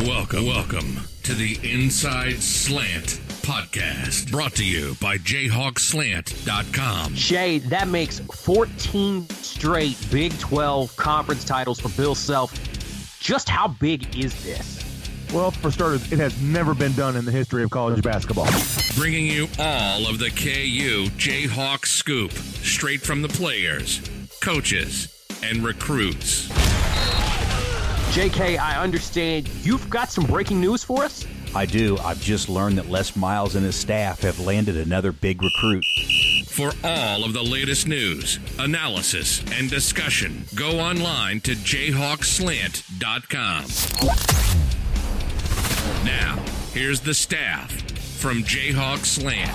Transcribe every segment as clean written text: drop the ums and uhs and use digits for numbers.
Welcome to the Inside Slant podcast, brought to you by JayhawkSlant.com. Shay, that makes 14 straight Big 12 conference titles for Bill Self. Just how big is this? Well, for starters, it has never been done in the history of college basketball. Bringing you all of the KU Jayhawk scoop, straight from the players, coaches, and recruits. JK, I understand you've got some breaking news for us? I do. I've just learned that Les Miles and his staff have landed another big recruit. For all of the latest news, analysis, and discussion, go online to JayhawkSlant.com. Now, here's the staff from Jayhawk Slant.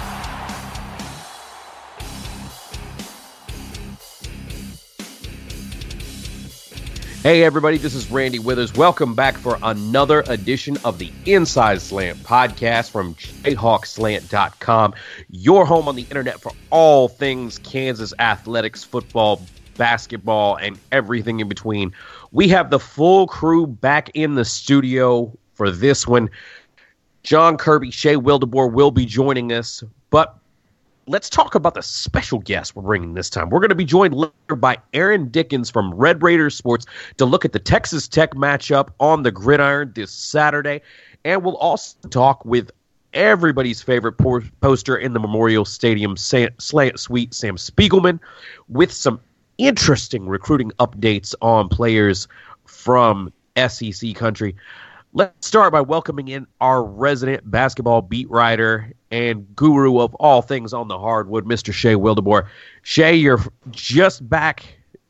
Hey everybody, this is Randy Withers. Welcome back for another edition of the Inside Slant podcast from JayhawkSlant.com, your home on the internet for all things Kansas athletics, football, basketball, and everything in between. We have the full crew back in the studio for this one. John Kirby, Shea Wildeboer will be joining us, but let's talk about the special guest we're bringing this time. We're going to be joined later by Aaron Dickens from Red Raiders Sports to look at the Texas Tech matchup on the gridiron this Saturday. And we'll also talk with everybody's favorite poster in the Memorial Stadium Slant Suite, Sam Spiegelman, with some interesting recruiting updates on players from SEC country. Let's start by welcoming in our resident basketball beat writer and guru of all things on the hardwood, Mr. Shea Wildeboer. Shea, you're just back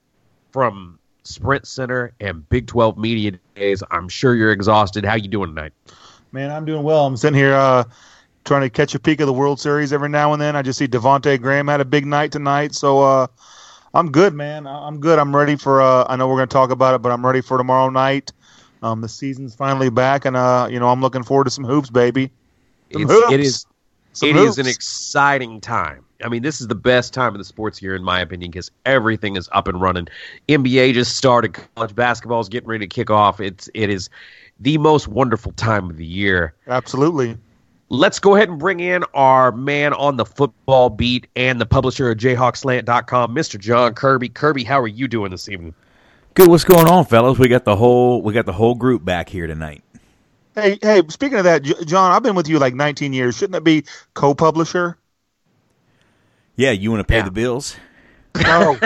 from Sprint Center and Big 12 Media Days. I'm sure you're exhausted. How you doing tonight? Man, I'm doing well. I'm sitting here trying to catch a peek of the World Series every now and then. I just see Devontae Graham had a big night tonight, so I'm good, man. I'm good. I'm ready for I know we're going to talk about it, but I'm ready for tomorrow night. The season's finally back, and I'm looking forward to some hoops, baby. It is an exciting time. I mean, this is the best time of the sports year, in my opinion, because everything is up and running. NBA just started. College basketball is getting ready to kick off. It is the most wonderful time of the year. Absolutely. Let's go ahead and bring in our man on the football beat and the publisher of JayhawkSlant.com, Mr. John Kirby. Kirby, how are you doing this evening? Good. What's going on, fellas? We got the whole group back here tonight. Hey, speaking of that, John, I've been with you like 19 years. Shouldn't it be co-publisher? Yeah, you want to pay the bills? No.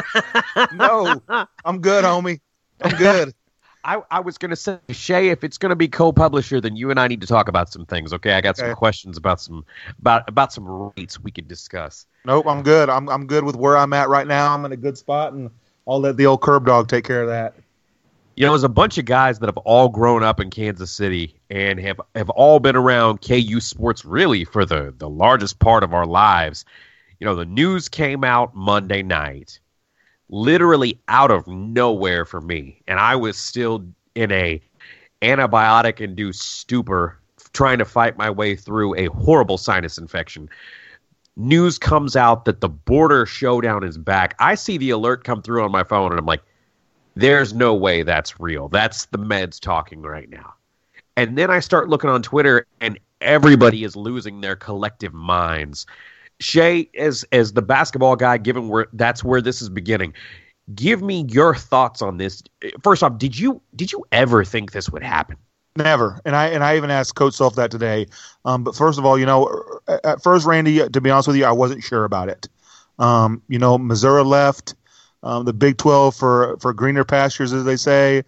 I'm good, homie. I'm good. I was going to say, Shay, if it's going to be co-publisher, then you and I need to talk about some things, okay? I got some questions about some rates we could discuss. Nope, I'm good. I'm good with where I'm at right now. I'm in a good spot, and I'll let the old curb dog take care of that. You know, there's a bunch of guys that have all grown up in Kansas City and have all been around KU sports really for the largest part of our lives. You know, the news came out Monday night, literally out of nowhere for me. And I was still in a antibiotic-induced stupor trying to fight my way through a horrible sinus infection. News comes out that the border showdown is back. I see the alert come through on my phone, and I'm like, there's no way that's real. That's the meds talking right now. And then I start looking on Twitter, and everybody is losing their collective minds. Shay, as the basketball guy, given that's where this is beginning, give me your thoughts on this. First off, did you ever think this would happen? Never. And I even asked Coach Self that today. But first of all, at first, Randy, to be honest with you, I wasn't sure about it. Missouri left the Big 12 for greener pastures, as they say.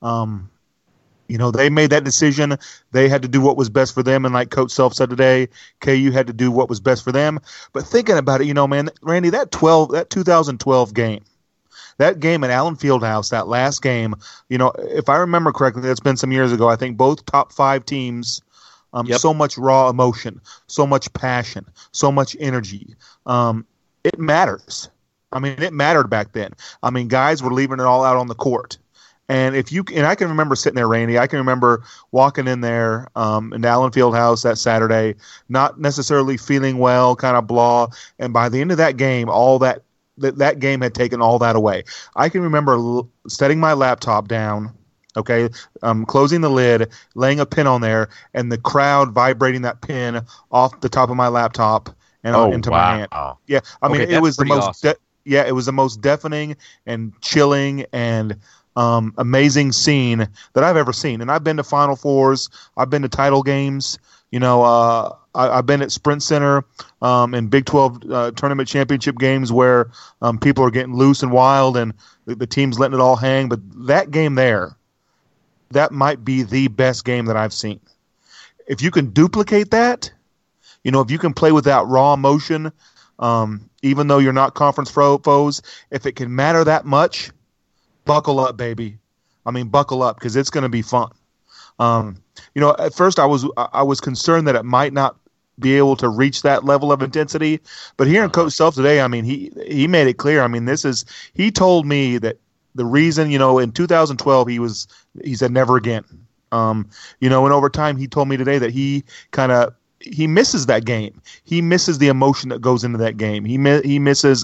They made that decision. They had to do what was best for them. And like Coach Self said today, KU had to do what was best for them. But thinking about it, man, Randy, that 2012 game, that game at Allen Fieldhouse, that last game, if I remember correctly, it's been some years ago. I think both top 5 teams, so much raw emotion, so much passion, so much energy. It matters. I mean, it mattered back then. I mean, guys were leaving it all out on the court. And I can remember sitting there, Randy. I can remember walking in there in Allen Fieldhouse that Saturday, not necessarily feeling well, kind of blah. And by the end of that game, all that game had taken all that away. I can remember setting my laptop down Okay, closing the lid, laying a pin on there, and the crowd vibrating that pin off the top of my laptop and into my hand. Yeah, I mean, it was the most. Awesome. It was the most deafening and chilling and amazing scene that I've ever seen. And I've been to Final Fours, I've been to title games. You know, I've been at Sprint Center in Big 12 tournament championship games where people are getting loose and wild and the team's letting it all hang. But that game there, that might be the best game that I've seen. If you can duplicate that, you know, if you can play with that raw emotion, even though you're not conference foes, if it can matter that much, buckle up, baby. I mean, buckle up because it's going to be fun. You know, at first I was concerned that it might not be able to reach that level of intensity, but hearing Coach Self today, I mean, he made it clear. I mean, he told me that the reason, you know, in 2012 he said never again. You know, and over time he told me today that he misses that game. He misses the emotion that goes into that game. He misses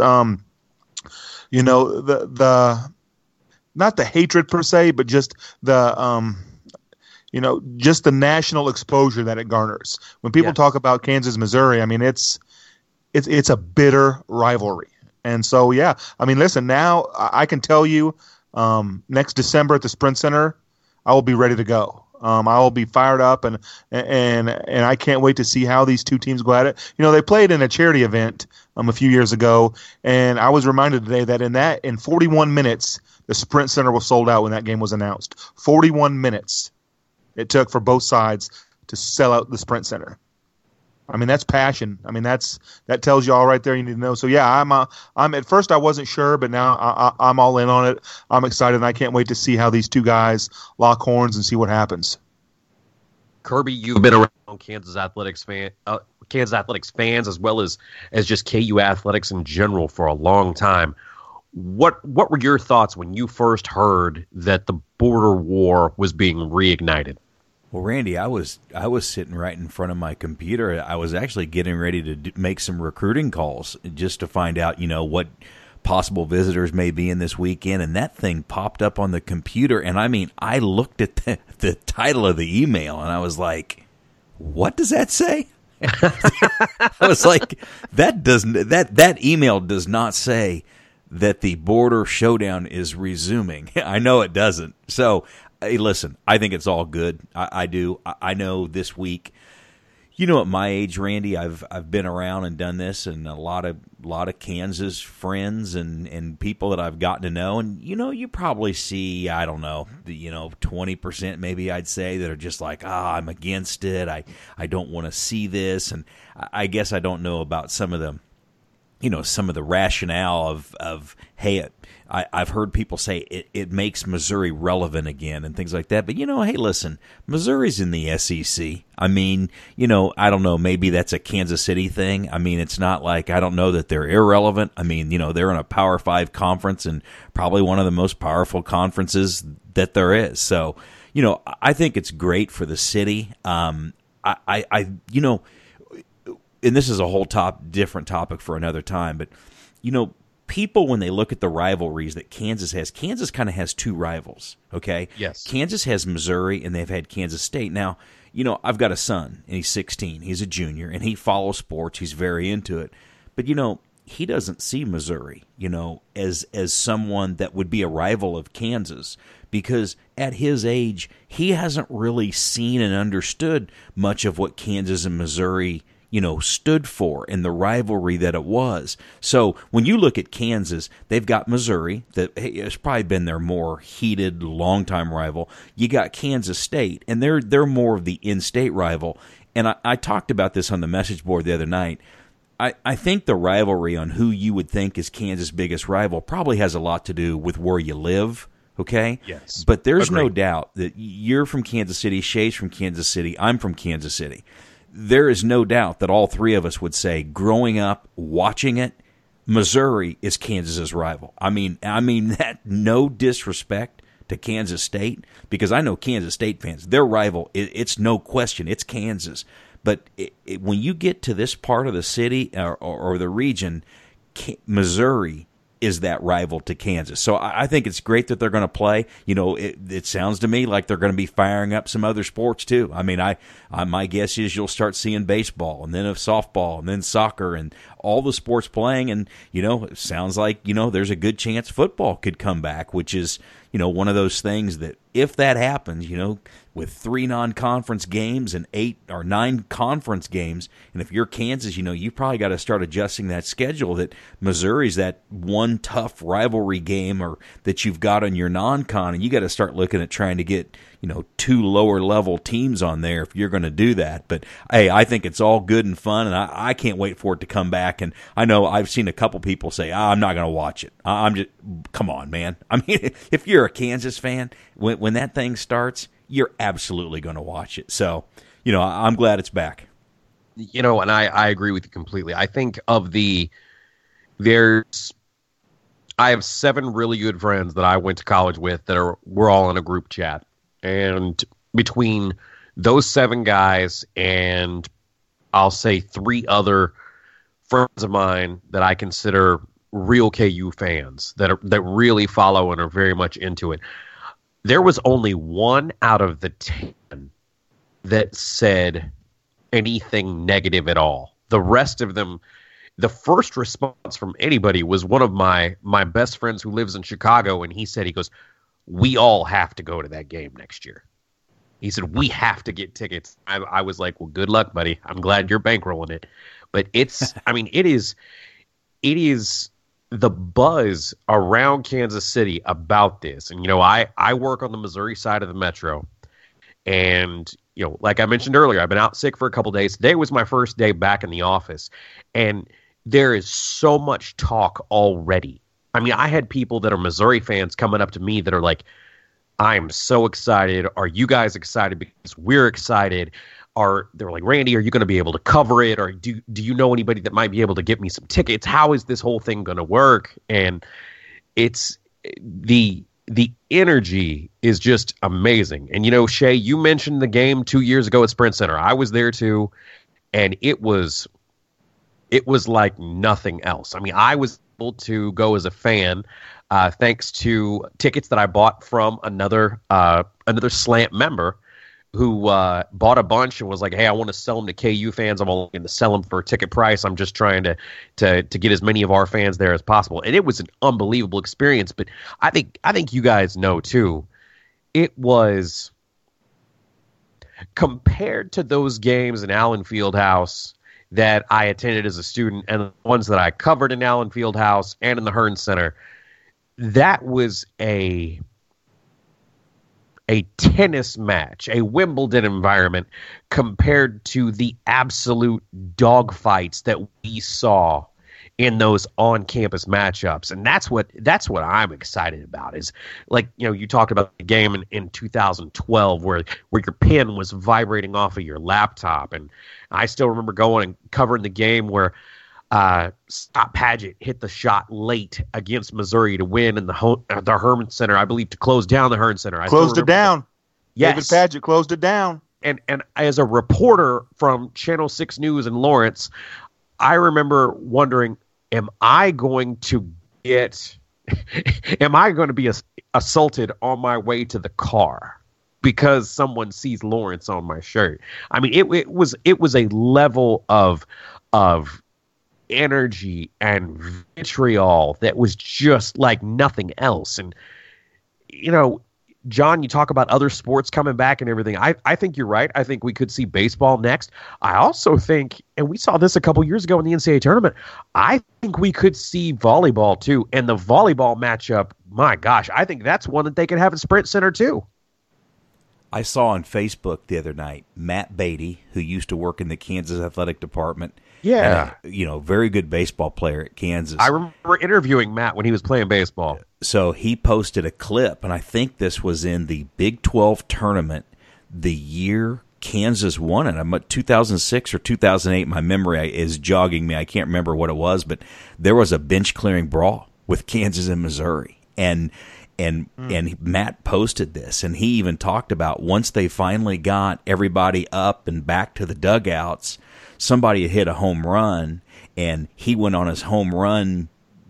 you know, the not the hatred per se, but just the you know, just the national exposure that it garners. When people talk about Kansas, Missouri, I mean, it's a bitter rivalry. And so, yeah, I mean, listen, now I can tell you next December at the Sprint Center, I will be ready to go. I will be fired up, and I can't wait to see how these two teams go at it. You know, they played in a charity event a few years ago, and I was reminded today that in 41 minutes, the Sprint Center was sold out when that game was announced. 41 minutes it took for both sides to sell out the Sprint Center. I mean, that's passion. I mean, that tells you all right there. You need to know. So yeah, I'm at first I wasn't sure, but now I'm all in on it. I'm excited, and I can't wait to see how these two guys lock horns and see what happens. Kirby, you've been around Kansas Athletics fans as well as just KU athletics in general for a long time. What were your thoughts when you first heard that the border war was being reignited? Well, Randy, I was sitting right in front of my computer. I was actually getting ready to make some recruiting calls just to find out, you know, what possible visitors may be in this weekend. And that thing popped up on the computer. And I mean, I looked at the title of the email and I was like, what does that say? I was like, that email does not say that the border showdown is resuming. I know it doesn't. So, hey, listen, I think it's all good. I do. I know this week, you know, at my age, Randy, I've been around and done this, and a lot of Kansas friends and people that I've gotten to know, and you know, you probably see, I don't know, 20% maybe I'd say that are just like, I'm against it. I don't want to see this, and I guess I don't know about some of them. You know, some of the rationale of hey, I've heard people say it makes Missouri relevant again and things like that. But, you know, hey, listen, Missouri's in the SEC. I mean, you know, I don't know, maybe that's a Kansas City thing. I mean, it's not like I don't know that they're irrelevant. I mean, you know, they're in a Power 5 conference and probably one of the most powerful conferences that there is. So, you know, I think it's great for the city. You know, and this is a whole different topic for another time, but, you know, people, when they look at the rivalries that Kansas kind of has two rivals, okay? Yes. Kansas has Missouri, and they've had Kansas State. Now, you know, I've got a son, and he's 16. He's a junior, and he follows sports. He's very into it. But, you know, he doesn't see Missouri, you know, as someone that would be a rival of Kansas, because at his age, he hasn't really seen and understood much of what Kansas and Missouri, you know, stood for in the rivalry that it was. So when you look at Kansas, they've got Missouri that has probably been their more heated, longtime rival. You got Kansas State, and they're more of the in-state rival. And I talked about this on the message board the other night. I think the rivalry on who you would think is Kansas' biggest rival probably has a lot to do with where you live. Okay? Yes. But there's no doubt that you're from Kansas City, Shay's from Kansas City, I'm from Kansas City. There is no doubt that all three of us would say, growing up, watching it, Missouri is Kansas's rival. I mean that, no disrespect to Kansas State, because I know Kansas State fans, their rival, it's no question, it's Kansas. But when you get to this part of the city or the region, Missouri is that rival to Kansas. So I think it's great that they're going to play. You know, it sounds to me like they're going to be firing up some other sports too. I mean, my guess is you'll start seeing baseball and then softball and then soccer and all the sports playing. And, you know, it sounds like, you know, there's a good chance football could come back, which is, you know, one of those things that if that happens, you know, with 3 non-conference games and 8 or 9 conference games, and if you're Kansas, you know, you probably got to start adjusting that schedule, that Missouri's that one tough rivalry game or that you've got on your non-con, and you got to start looking at trying to get, you know, 2 lower-level teams on there if you're going to do that. But, hey, I think it's all good and fun, and I can't wait for it to come back. And I know I've seen a couple people say, I'm not going to watch it. I'm just, come on, man. I mean, if you're a Kansas fan, when that thing starts, you're absolutely going to watch it. So, you know, I'm glad it's back. You know, and I agree with you completely. I think I have 7 really good friends that I went to college with that we're all in a group chat. And between those 7 guys and I'll say 3 other friends of mine that I consider real KU fans that really follow and are very much into it, there was only 1 out of the 10 that said anything negative at all. The rest of them, the first response from anybody was one of my best friends who lives in Chicago, and he goes, we all have to go to that game next year. He said, we have to get tickets. I was like, well, good luck, buddy. I'm glad you're bankrolling it. But it's, I mean, it is the buzz around Kansas City about this. And, you know, I work on the Missouri side of the metro. And, you know, like I mentioned earlier, I've been out sick for a couple days. Today was my first day back in the office. And there is so much talk already. I mean, I had people that are Missouri fans coming up to me that are like, I'm so excited. Are you guys excited? Because we're excited. They're like, Randy, are you going to be able to cover it? Or do you know anybody that might be able to get me some tickets? How is this whole thing going to work? And it's the energy is just amazing. And, you know, Shay, you mentioned the game 2 years ago at Sprint Center. I was there too. And it was like nothing else. I mean, I was able to go as a fan thanks to tickets that I bought from another Slant member who bought a bunch and was like, hey, I want to sell them to KU fans. I'm only going to sell them for a ticket price. I'm just trying to get as many of our fans there as possible. And it was an unbelievable experience. But I think you guys know, too, it was compared to those games in Allen Fieldhouse that I attended as a student and the ones that I covered in Allen Fieldhouse and in the Hearn Center, that was a tennis match, a Wimbledon environment compared to the absolute dogfights that we saw in those on-campus matchups. And that's what I'm excited about is, like, you know, you talked about the game in 2012 where your pen was vibrating off of your laptop. And I still remember going and covering the game where Scott Padgett hit the shot late against Missouri to win in the Herman Center, I believe, to close down the Hearn Center. Closed it down. Yes. David Padgett closed it down. And as a reporter from Channel 6 News in Lawrence, I remember wondering, am I going to be assaulted on my way to the car because someone sees Lawrence on my shirt? I mean, it was a level of energy and vitriol that was just like nothing else. And, you know, John, you talk about other sports coming back and everything. I think you're right. I think we could see baseball next. I also think, and we saw this a couple years ago in the NCAA tournament, I think we could see volleyball too. And the volleyball matchup, my gosh, I think that's one that they could have at Sprint Center too. I saw on Facebook the other night, Matt Beatty, who used to work in the Kansas athletic department. Yeah. And very good baseball player at Kansas. I remember interviewing Matt when he was playing baseball. So he posted a clip, and I think this was in the Big 12 tournament the year Kansas won it. I'm at 2006 or 2008. My memory is jogging me. I can't remember what it was, but there was a bench clearing brawl with Kansas and Missouri. And Matt posted this, and he even talked about once they finally got everybody up and back to the dugouts, somebody had hit a home run, and he went on his home run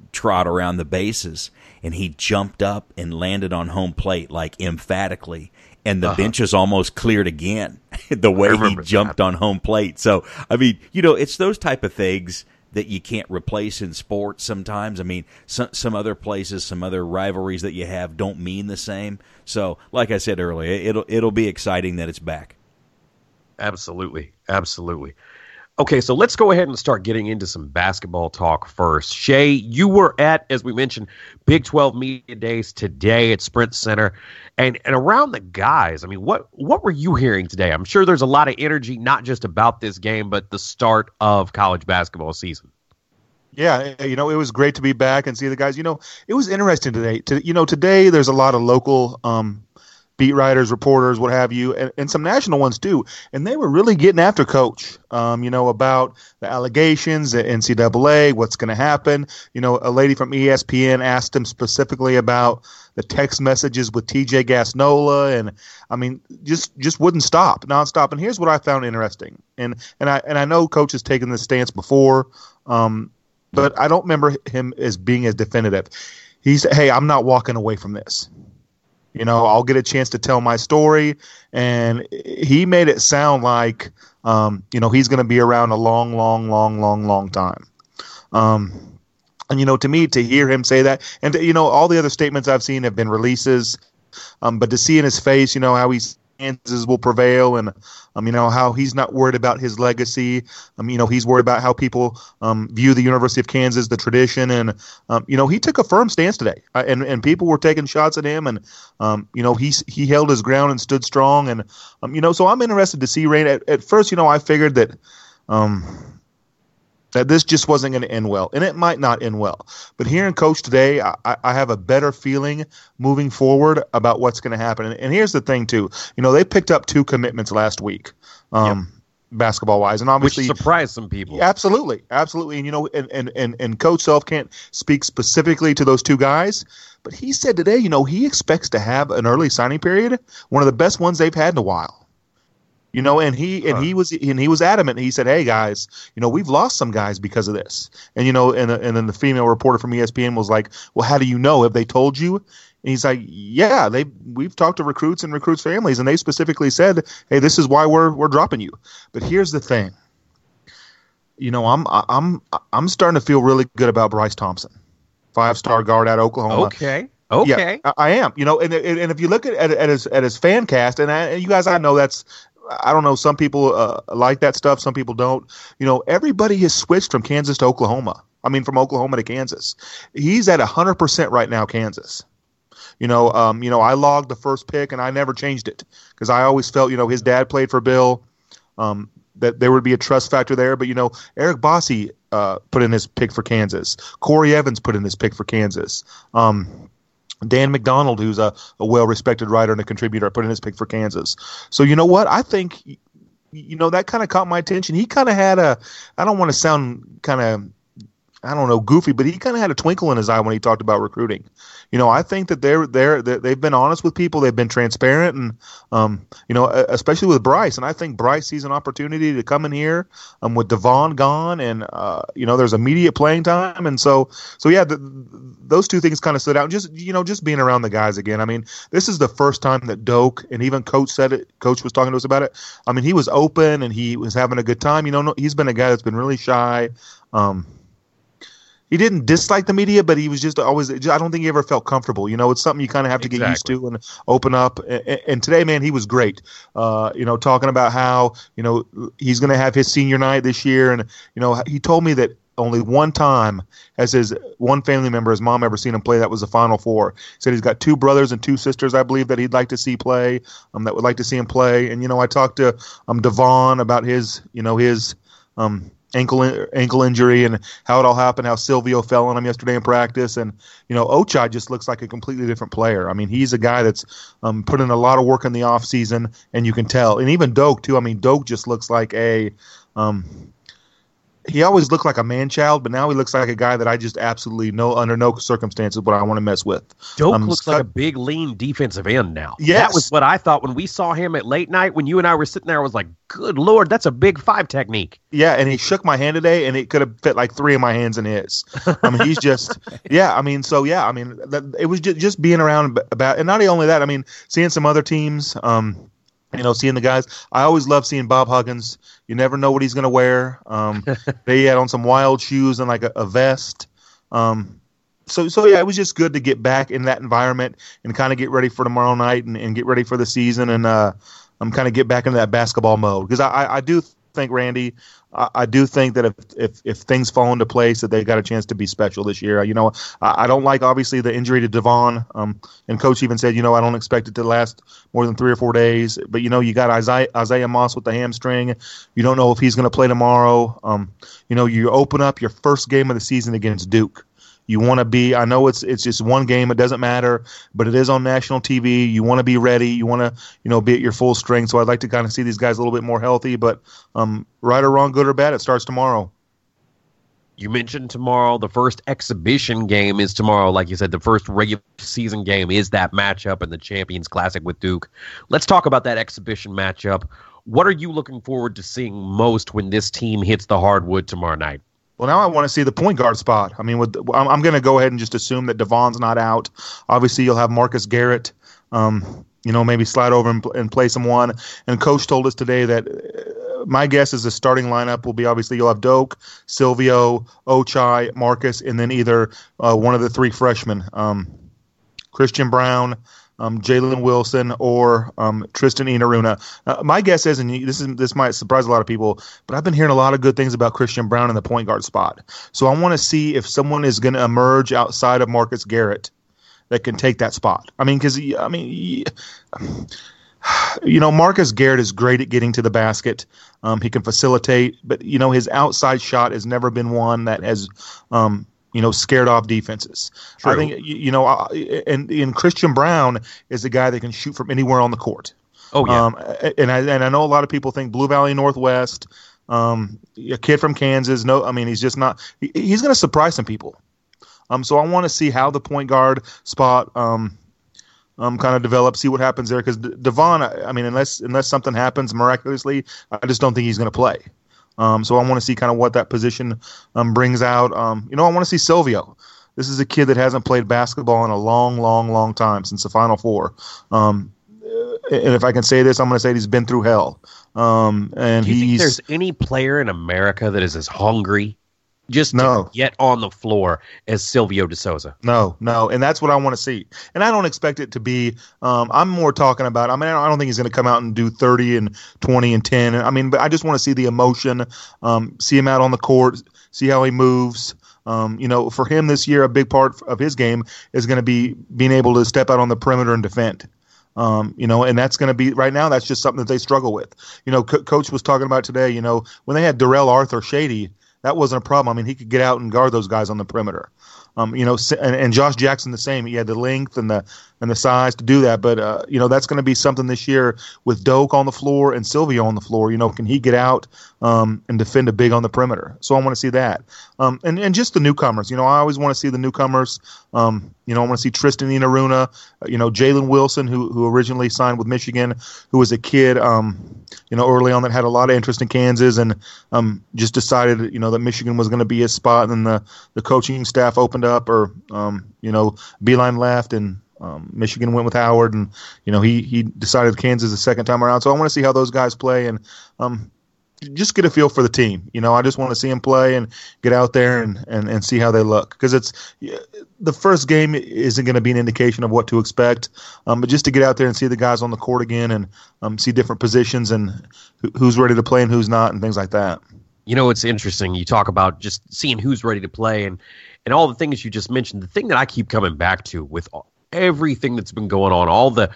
trot around the bases, and he jumped up and landed on home plate like emphatically, and the benches almost cleared again the way he jumped on home plate. So, I mean, it's those type of things that you can't replace in sports sometimes. I mean, some other places, some other rivalries that you have don't mean the same. So, like I said earlier, it'll be exciting that it's back. Absolutely. Absolutely. Okay, so let's go ahead and start getting into some basketball talk first. Shay, you were at, as we mentioned, Big 12 Media Days today at Sprint Center. And around the guys, I mean, what were you hearing today? I'm sure there's a lot of energy, not just about this game, but the start of college basketball season. Yeah, it was great to be back and see the guys. It was interesting today. Today there's a lot of local beat writers, reporters, what have you, and some national ones too. And they were really getting after Coach, about the allegations, the NCAA, what's going to happen. A lady from ESPN asked him specifically about the text messages with TJ Gasnola, and I mean, just wouldn't stop, nonstop. And here's what I found interesting, and I know Coach has taken this stance before, but I don't remember him as being as definitive. He said, "Hey, I'm not walking away from this. I'll get a chance to tell my story." And he made it sound like, he's going to be around a long, long, long, long, long time. And, to me, to hear him say that, and, all the other statements I've seen have been releases, but to see in his face, how Kansas will prevail, and how he's not worried about his legacy. He's worried about how people view the University of Kansas, the tradition, and he took a firm stance today, and people were taking shots at him, and he held his ground and stood strong, and so I'm interested to see Rain. At first, I figured that that this just wasn't going to end well, and it might not end well. But hearing Coach today, I have a better feeling moving forward about what's going to happen. And here's the thing, too. They picked up 2 commitments last week, basketball-wise, and obviously which surprised some people. Absolutely. And and Coach Self can't speak specifically to those 2 guys, but he said today, he expects to have an early signing period, one of the best ones they've had in a while. And he was adamant. He said, "Hey guys, we've lost some guys because of this." And and then the female reporter from ESPN was like, "Well, how do you know? Have they told you?" And he's like, "Yeah, we've talked to recruits and recruits' families, and they specifically said, hey, this is why we're dropping you." But here's the thing. I'm starting to feel really good about Bryce Thompson, 5-star guard out of Oklahoma. Okay. Yeah, I am. And if you look at his fan cast, and you guys, I know that's. I don't know. Some people like that stuff. Some people don't. Everybody has switched from Kansas to Oklahoma. I mean, from Oklahoma to Kansas. He's at 100% right now, Kansas. I logged the first pick, and I never changed it because I always felt, his dad played for Bill, that there would be a trust factor there. But, Eric Bosse put in his pick for Kansas. Corey Evans put in his pick for Kansas. Dan McDonald, who's a well-respected writer and a contributor, put in his pick for Kansas. So you know what? I think, that kind of caught my attention. He kind of had I don't want to sound kind of, goofy, but he kind of had a twinkle in his eye when he talked about recruiting. I think that they've been honest with people. They've been transparent, and especially with Bryce. And I think Bryce sees an opportunity to come in here with Devon gone, and there's immediate playing time, and so yeah, those 2 things kind of stood out. Just being around the guys again. I mean, this is the first time that Doak, and even Coach said it. Coach was talking to us about it. I mean, he was open and he was having a good time. He's been a guy that's been really shy. He didn't dislike the media, but he was just always – I don't think he ever felt comfortable. It's something you kind of have to get used to and open up. And today, man, he was great, talking about how, he's going to have his senior night this year. And, he told me that only one time has his one family member, his mom, ever seen him play. That was the Final Four. He said he's got 2 brothers and 2 sisters, I believe, that he'd like to see play, that would like to see him play. And, I talked to Devon about his ankle injury and how it all happened, how Silvio fell on him yesterday in practice. And, Ochai just looks like a completely different player. I mean, he's a guy that's put in a lot of work in the offseason, and you can tell. And even Doak, too. I mean, Doak just looks like a he always looked like a man-child, but now he looks like a guy that I just absolutely under no circumstances would I want to mess with. Doak looks like a big, lean defensive end now. Yes. That was what I thought when we saw him at late night. When you and I were sitting there, I was like, good Lord, that's a big 5 technique. Yeah, and he shook my hand today, and it could have fit like 3 of my hands in his. I mean, he's just – it was just being around about – and not only that, I mean, seeing some other teams seeing the guys. I always love seeing Bob Huggins. You never know what he's going to wear. They had on some wild shoes and like a vest. So it was just good to get back in that environment and kind of get ready for tomorrow night and get ready for the season and kind of get back into that basketball mode. Because I do think, Randy, I do think that if things fall into place, that they got a chance to be special this year. I don't like, obviously, the injury to Devon. And Coach even said, I don't expect it to last more than 3 or 4 days. But, you got Isaiah Moss with the hamstring. You don't know if he's going to play tomorrow. You open up your first game of the season against Duke. You want to be – I know it's just one game. It doesn't matter, but it is on national TV. You want to be ready. You want to, be at your full strength. So I'd like to kind of see these guys a little bit more healthy. But right or wrong, good or bad, it starts tomorrow. You mentioned tomorrow. The first exhibition game is tomorrow. Like you said, the first regular season game is that matchup in the Champions Classic with Duke. Let's talk about that exhibition matchup. What are you looking forward to seeing most when this team hits the hardwood tomorrow night? Well, now I want to see the point guard spot. I mean, I'm going to go ahead and just assume that Devon's not out. Obviously, you'll have Marcus Garrett, maybe slide over and play someone. And Coach told us today that my guess is the starting lineup will be, obviously, you'll have Doak, Silvio, Ochai, Marcus, and then either one of the 3 freshmen, Christian Brown, Jalen Wilson, or Tristan Enaruna. My guess is, and this might surprise a lot of people, but I've been hearing a lot of good things about Christian Brown in the point guard spot. So I want to see if someone is going to emerge outside of Marcus Garrett that can take that spot. I mean, because Marcus Garrett is great at getting to the basket. He can facilitate, but his outside shot has never been one that has scared off defenses. True. I think, and Christian Brown is a guy that can shoot from anywhere on the court. Oh, yeah. And I know a lot of people think Blue Valley Northwest, a kid from Kansas. No, I mean, he's just not – he's going to surprise some people. So I want to see how the point guard spot kind of develops, see what happens there. Because Devon, I mean, unless something happens miraculously, I just don't think he's going to play. So I want to see kind of what that position brings out. I want to see Silvio. This is a kid that hasn't played basketball in a long, long, long time, since the Final Four. And if I can say this, I'm going to say he's been through hell. And do you think there's any player in America that is as hungry just to get on the floor as Silvio De Sousa? No. And that's what I want to see. And I don't expect it to be I'm more talking about, I don't think he's going to come out and do 30 and 20 and 10. But I just want to see the emotion, see him out on the court, see how he moves. For him this year, a big part of his game is going to be being able to step out on the perimeter and defend. And that's going to be right now. That's just something that they struggle with. Coach was talking about today. When they had Darrell Arthur Shady, that wasn't a problem. He could get out and guard those guys on the perimeter. And Josh Jackson the same. He had the length and the size to do that. But that's going to be something this year with Doak on the floor and Silvio on the floor. Can he get out and defend a big on the perimeter? So I want to see that. And just the newcomers. I always want to see the newcomers. I want to see Tristan Enaruna. Jalen Wilson, who originally signed with Michigan, who was a kid, early on that had a lot of interest in Kansas and just decided, that Michigan was going to be his spot. And then the coaching staff opened up, or Beeline left, and Michigan went with Howard, and he decided Kansas the second time around. So I want to see how those guys play and just get a feel for the team. I just want to see them play and get out there and see how they look, because the first game isn't going to be an indication of what to expect, but just to get out there and see the guys on the court again and see different positions and who's ready to play and who's not and things like that. It's interesting. You talk about just seeing who's ready to play and all the things you just mentioned. The thing that I keep coming back to with everything that's been going on, all the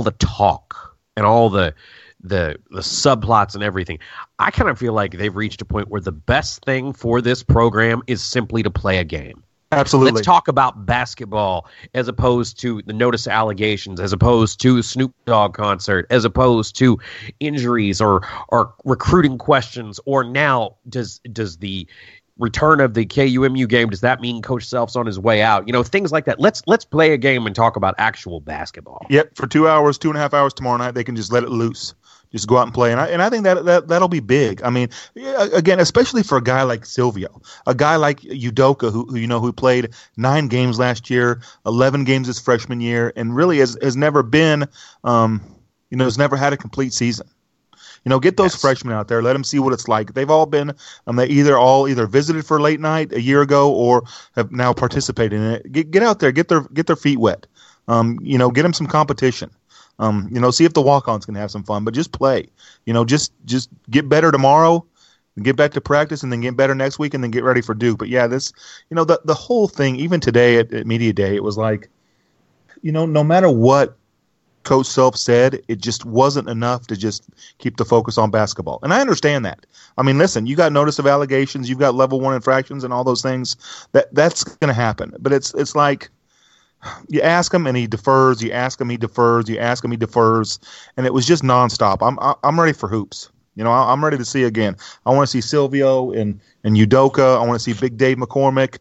talk and all the subplots and everything, I kind of feel like they've reached a point where the best thing for this program is simply to play a game. Absolutely. Let's talk about basketball as opposed to the notice of allegations, as opposed to Snoop Dogg concert, as opposed to injuries or recruiting questions. Or now, does the return of the KUMU game, does that mean Coach Self's on his way out? Things like that. Let's play a game and talk about actual basketball. Yep, for 2 hours, 2.5 hours tomorrow night, they can just let it loose. Just go out and play, and I think that'll be big. I mean, again, especially for a guy like Silvio, a guy like Udoka, who played 9 games last year, 11 games his freshman year, and really has never been, has never had a complete season. Get those freshmen out there, let them see what it's like. They've all been, they either visited for late night a year ago or have now participated in it. Get out there, get their feet wet. Get them some competition. See if the walk-ons can have some fun, but just play. Just get better tomorrow, get back to practice, and then get better next week, and then get ready for Duke. But yeah, this, the whole thing, even today at Media Day, it was like, no matter what Coach Self said, it just wasn't enough to just keep the focus on basketball. And I understand that. I mean, listen, you got notice of allegations, you've got level 1 infractions and all those things. That's going to happen. But it's like, you ask him and he defers. You ask him, he defers. You ask him, he defers, and it was just nonstop. I'm ready for hoops. I'm ready to see again. I want to see Silvio and Udoka. I want to see Big Dave McCormick.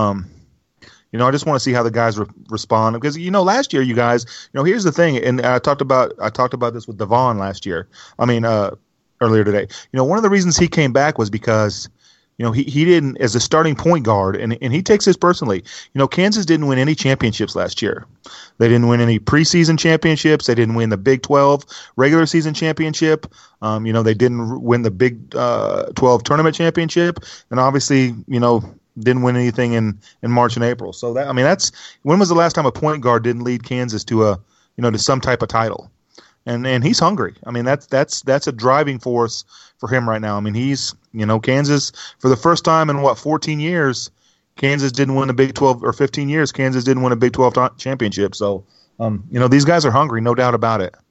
I just want to see how the guys respond because last year, you guys, here's the thing, and I talked about this with Devon last year. Earlier today. One of the reasons he came back was because. He didn't, as a starting point guard, and he takes this personally. Kansas didn't win any championships last year. They didn't win any preseason championships. They didn't win the Big 12 regular season championship. They didn't win the Big 12 tournament championship, and obviously, didn't win anything in March and April. So that's when was the last time a point guard didn't lead Kansas to to some type of title? And he's hungry. That's a driving force for him right now. He's Kansas for the first time in 14 years, Kansas didn't win a Big 12 or 15 years. Kansas didn't win a Big 12 championship. So these guys are hungry, no doubt about it.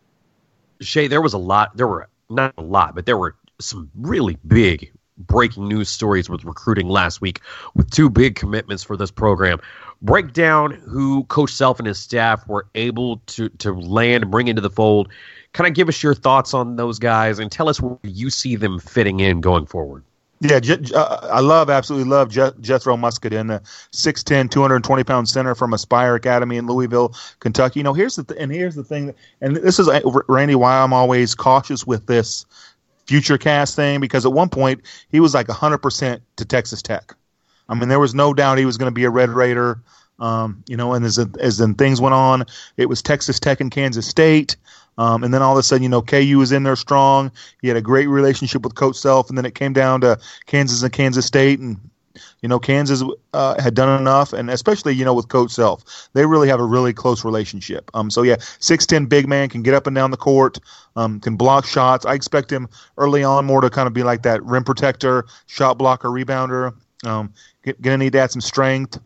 Shay, there were not a lot, but there were some really big breaking news stories with recruiting last week with 2 big commitments for this program. Break down who Coach Self and his staff were able to land and bring into the fold. Kind of give us your thoughts on those guys and tell us where you see them fitting in going forward. Yeah, I absolutely love Jethro Muscadin, the 6'10", 220-pound center from Aspire Academy in Louisville, Kentucky. Here's the thing, and this is, Randy, why I'm always cautious with this future cast thing, because at one point he was like 100% to Texas Tech. There was no doubt he was going to be a Red Raider. And as then things went on, it was Texas Tech and Kansas State. And then all of a sudden, KU was in there strong. He had a great relationship with Coach Self. And then it came down to Kansas and Kansas State. And, Kansas had done enough. And especially, with Coach Self, they really have a really close relationship. 6'10" big man, can get up and down the court, can block shots. I expect him early on more to kind of be like that rim protector, shot blocker, rebounder. Gonna need to add some strength.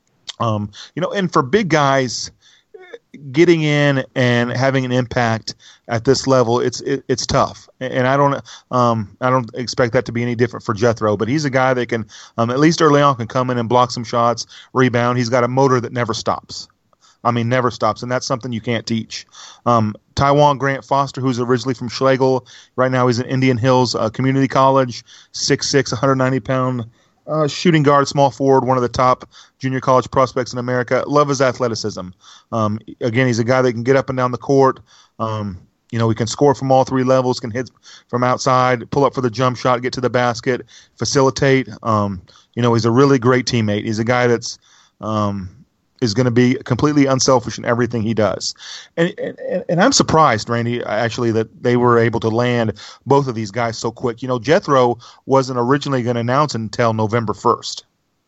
And for big guys getting in and having an impact at this level, it's tough. And I don't expect that to be any different for Jethro, but he's a guy that can, at least early on, can come in and block some shots, rebound. He's got a motor that never stops. Never stops, and that's something you can't teach. Taiwan Grant Foster, who's originally from Schlegel, right now he's at Indian Hills Community College, 6'6", 190-pound shooting guard, small forward, one of the top junior college prospects in America. Love his athleticism. Again, he's a guy that can get up and down the court. He can score from all 3 levels, can hit from outside, pull up for the jump shot, get to the basket, facilitate. He's a really great teammate. He's a guy that's is going to be completely unselfish in everything he does. And I'm surprised, Randy, actually, that they were able to land both of these guys so quick. Jethro wasn't originally going to announce until November 1st.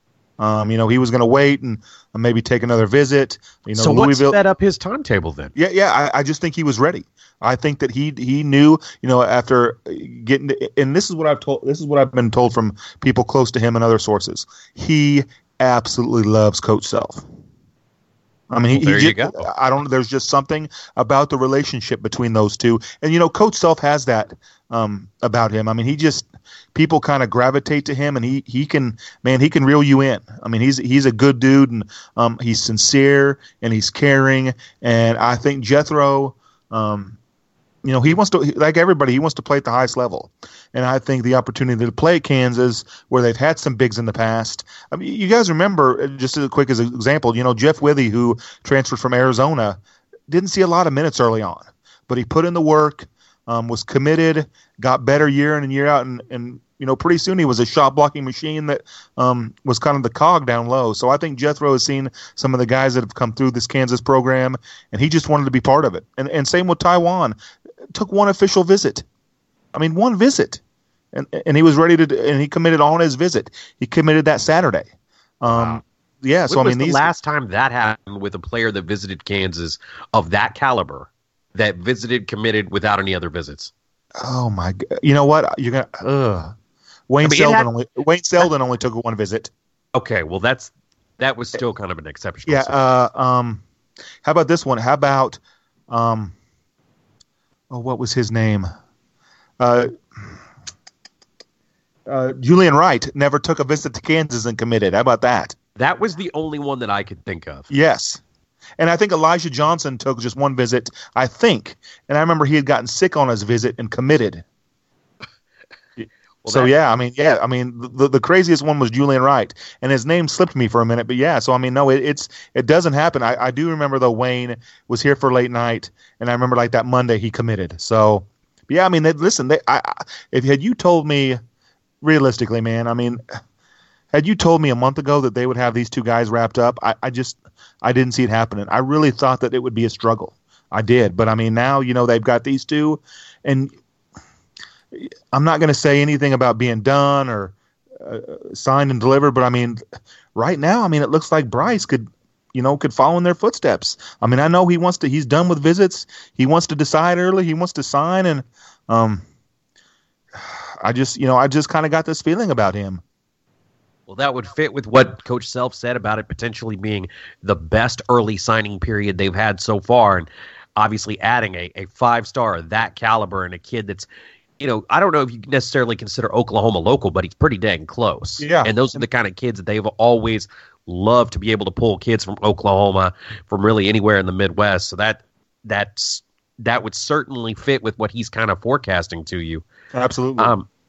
He was going to wait and maybe take another visit. So what's set up his timetable then? Yeah. I just think he was ready. I think that he knew, after getting and this is what I've been told from people close to him and other sources. He absolutely loves Coach Self. I mean, Well, there you go. I don't. There's just something about the relationship between those two, and Coach Self has that about him. I mean, people kind of gravitate to him, and he can reel you in. I mean, he's a good dude, and he's sincere and he's caring, and I think Jethro, he wants to, like everybody, he wants to play at the highest level, and I think the opportunity to play at Kansas, where they've had some bigs in the past. I mean, you guys remember, just as quick as an example, Jeff Withey, who transferred from Arizona, didn't see a lot of minutes early on, but he put in the work, was committed, got better year in and year out, and pretty soon he was a shot blocking machine that was kind of the cog down low. So I think Jethro has seen some of the guys that have come through this Kansas program, and he just wanted to be part of it. And same with Taiwan. Took one official visit. I mean, one visit. And he was ready to, and he committed on his visit. He committed that Saturday. Wow. Yeah, so when I mean, was the last time that happened with a player that visited Kansas of that caliber, that committed without any other visits? Oh my God! You know what? You're gonna. Wayne Selden only took one visit. Okay, well that was still kind of an exception. Yeah. How about this one? How about what was his name? Julian Wright never took a visit to Kansas and committed. How about that? That was the only one that I could think of. Yes. And I think Elijah Johnson took just one visit, I think. And I remember he had gotten sick on his visit and committed. Well, the craziest one was Julian Wright, and his name slipped me for a minute. But yeah, so I mean, no, it doesn't happen. I do remember though Wayne was here for late night, and I remember like that Monday he committed. So yeah, I mean, if had you told me realistically, man, I mean, had you told me a month ago that they would have these two guys wrapped up, I didn't see it happening. I really thought that it would be a struggle. I did, but I mean, now they've got these two, and I'm not going to say anything about being done or signed and delivered, but I mean, right now, I mean, it looks like Bryce could follow in their footsteps. I mean, I know he's done with visits. He wants to decide early. He wants to sign. And I just kind of got this feeling about him. Well, that would fit with what Coach Self said about it potentially being the best early signing period they've had so far. And obviously adding a 5-star of that caliber and a kid that's, I don't know if you necessarily consider Oklahoma local, but he's pretty dang close. Yeah. And those are the kind of kids that they've always loved to be able to pull kids from Oklahoma, from really anywhere in the Midwest. So that would certainly fit with what he's kind of forecasting to you. Absolutely.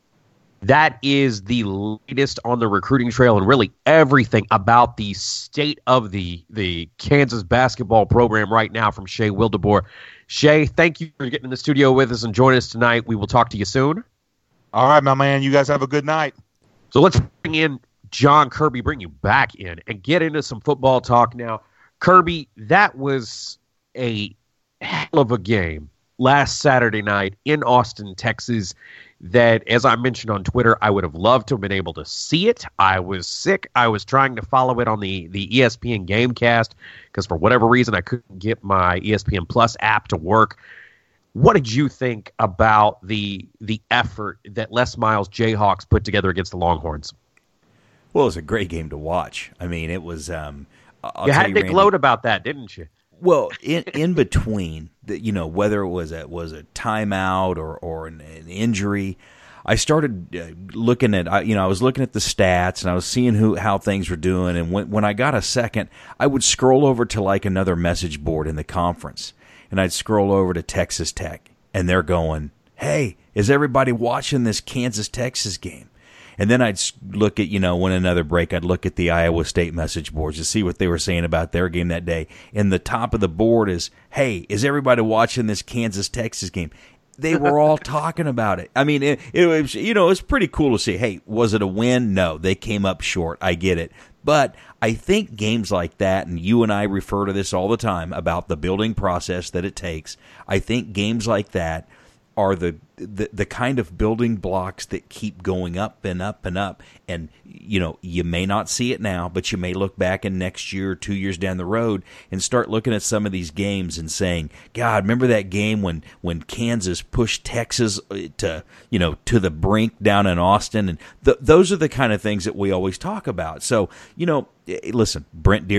That is the latest on the recruiting trail and really everything about the state of the Kansas basketball program right now from Shea Wildeboer. Shea, thank you for getting in the studio with us and joining us tonight. We will talk to you soon. All right, my man. You guys have a good night. So let's bring in John Kirby, bring you back in and get into some football talk now. Kirby, that was a hell of a game last Saturday night in Austin, Texas, that, as I mentioned on Twitter, I would have loved to have been able to see it. I was sick. I was trying to follow it on the ESPN Gamecast because for whatever reason I couldn't get my ESPN Plus app to work. What did you think about the effort that Les Miles Jayhawks put together against the Longhorns? Well, it was a great game to watch. I mean, it was. You had to gloat about that, didn't you? Well, in between, whether it was a timeout or an injury, I started looking at I was looking at the stats and I was seeing how things were doing. And when I got a second, I would scroll over to like another message board in the conference, and I'd scroll over to Texas Tech, and they're going, "Hey, is everybody watching this Kansas Texas game?" And then I'd look at, when another break, I'd look at the Iowa State message boards to see what they were saying about their game that day. And the top of the board is, "Hey, is everybody watching this Kansas-Texas game?" They were all talking about it. I mean, it was, it was pretty cool to see. Hey, was it a win? No, they came up short. I get it. But I think games like that, and you and I refer to this all the time about the building process that it takes, I think games like that are the kind of building blocks that keep going up and up and up. And, you may not see it now, but you may look back in next year or 2 years down the road and start looking at some of these games and saying, God, remember that game when Kansas pushed Texas to the brink down in Austin? And those are the kind of things that we always talk about. So, listen, Brent Dearman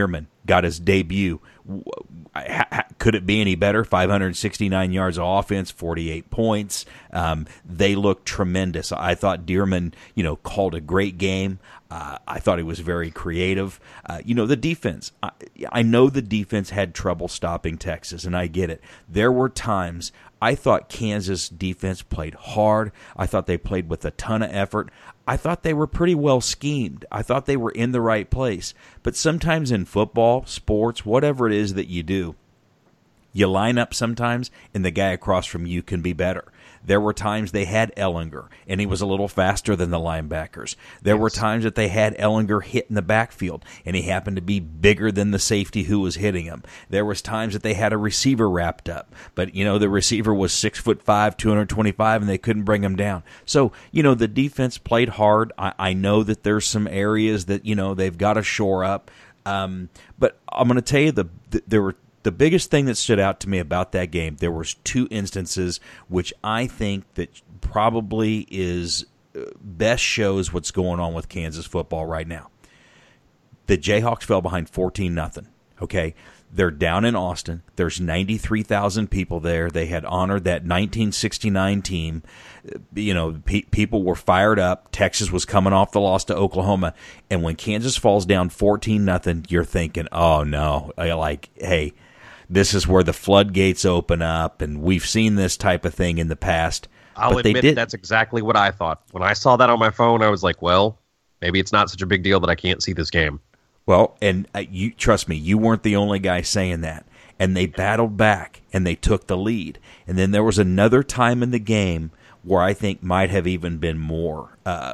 got his debut. Could it be any better? 569 yards of offense, 48 points. They looked tremendous. I thought Dearman, called a great game. I thought he was very creative. The defense. I know the defense had trouble stopping Texas, and I get it. There were times I thought Kansas defense played hard. I thought they played with a ton of effort. I thought they were pretty well schemed. I thought they were in the right place. But sometimes in football, sports, whatever it is that you do, you line up sometimes, and the guy across from you can be better. There were times they had Ellinger, and he was a little faster than the linebackers. There were times that they had Ellinger hit in the backfield, and he happened to be bigger than the safety who was hitting him. There was times that they had a receiver wrapped up, but, the receiver was 6'5", 225, and they couldn't bring him down. So, the defense played hard. I know that there's some areas that, they've got to shore up. But I'm going to tell you, the biggest thing that stood out to me about that game, there was two instances which I think that probably is best shows what's going on with Kansas football right now. The Jayhawks fell behind 14-0. Okay, they're down in Austin. There's 93,000 people there. They had honored that 1969 team. People were fired up. Texas was coming off the loss to Oklahoma, and when Kansas falls down 14-0, you're thinking, oh no, hey. This is where the floodgates open up, and we've seen this type of thing in the past. I'll admit that's exactly what I thought. When I saw that on my phone, I was like, well, maybe it's not such a big deal that I can't see this game. Well, and you trust me, you weren't the only guy saying that. And they battled back, and they took the lead. And then there was another time in the game where I think might have even been more,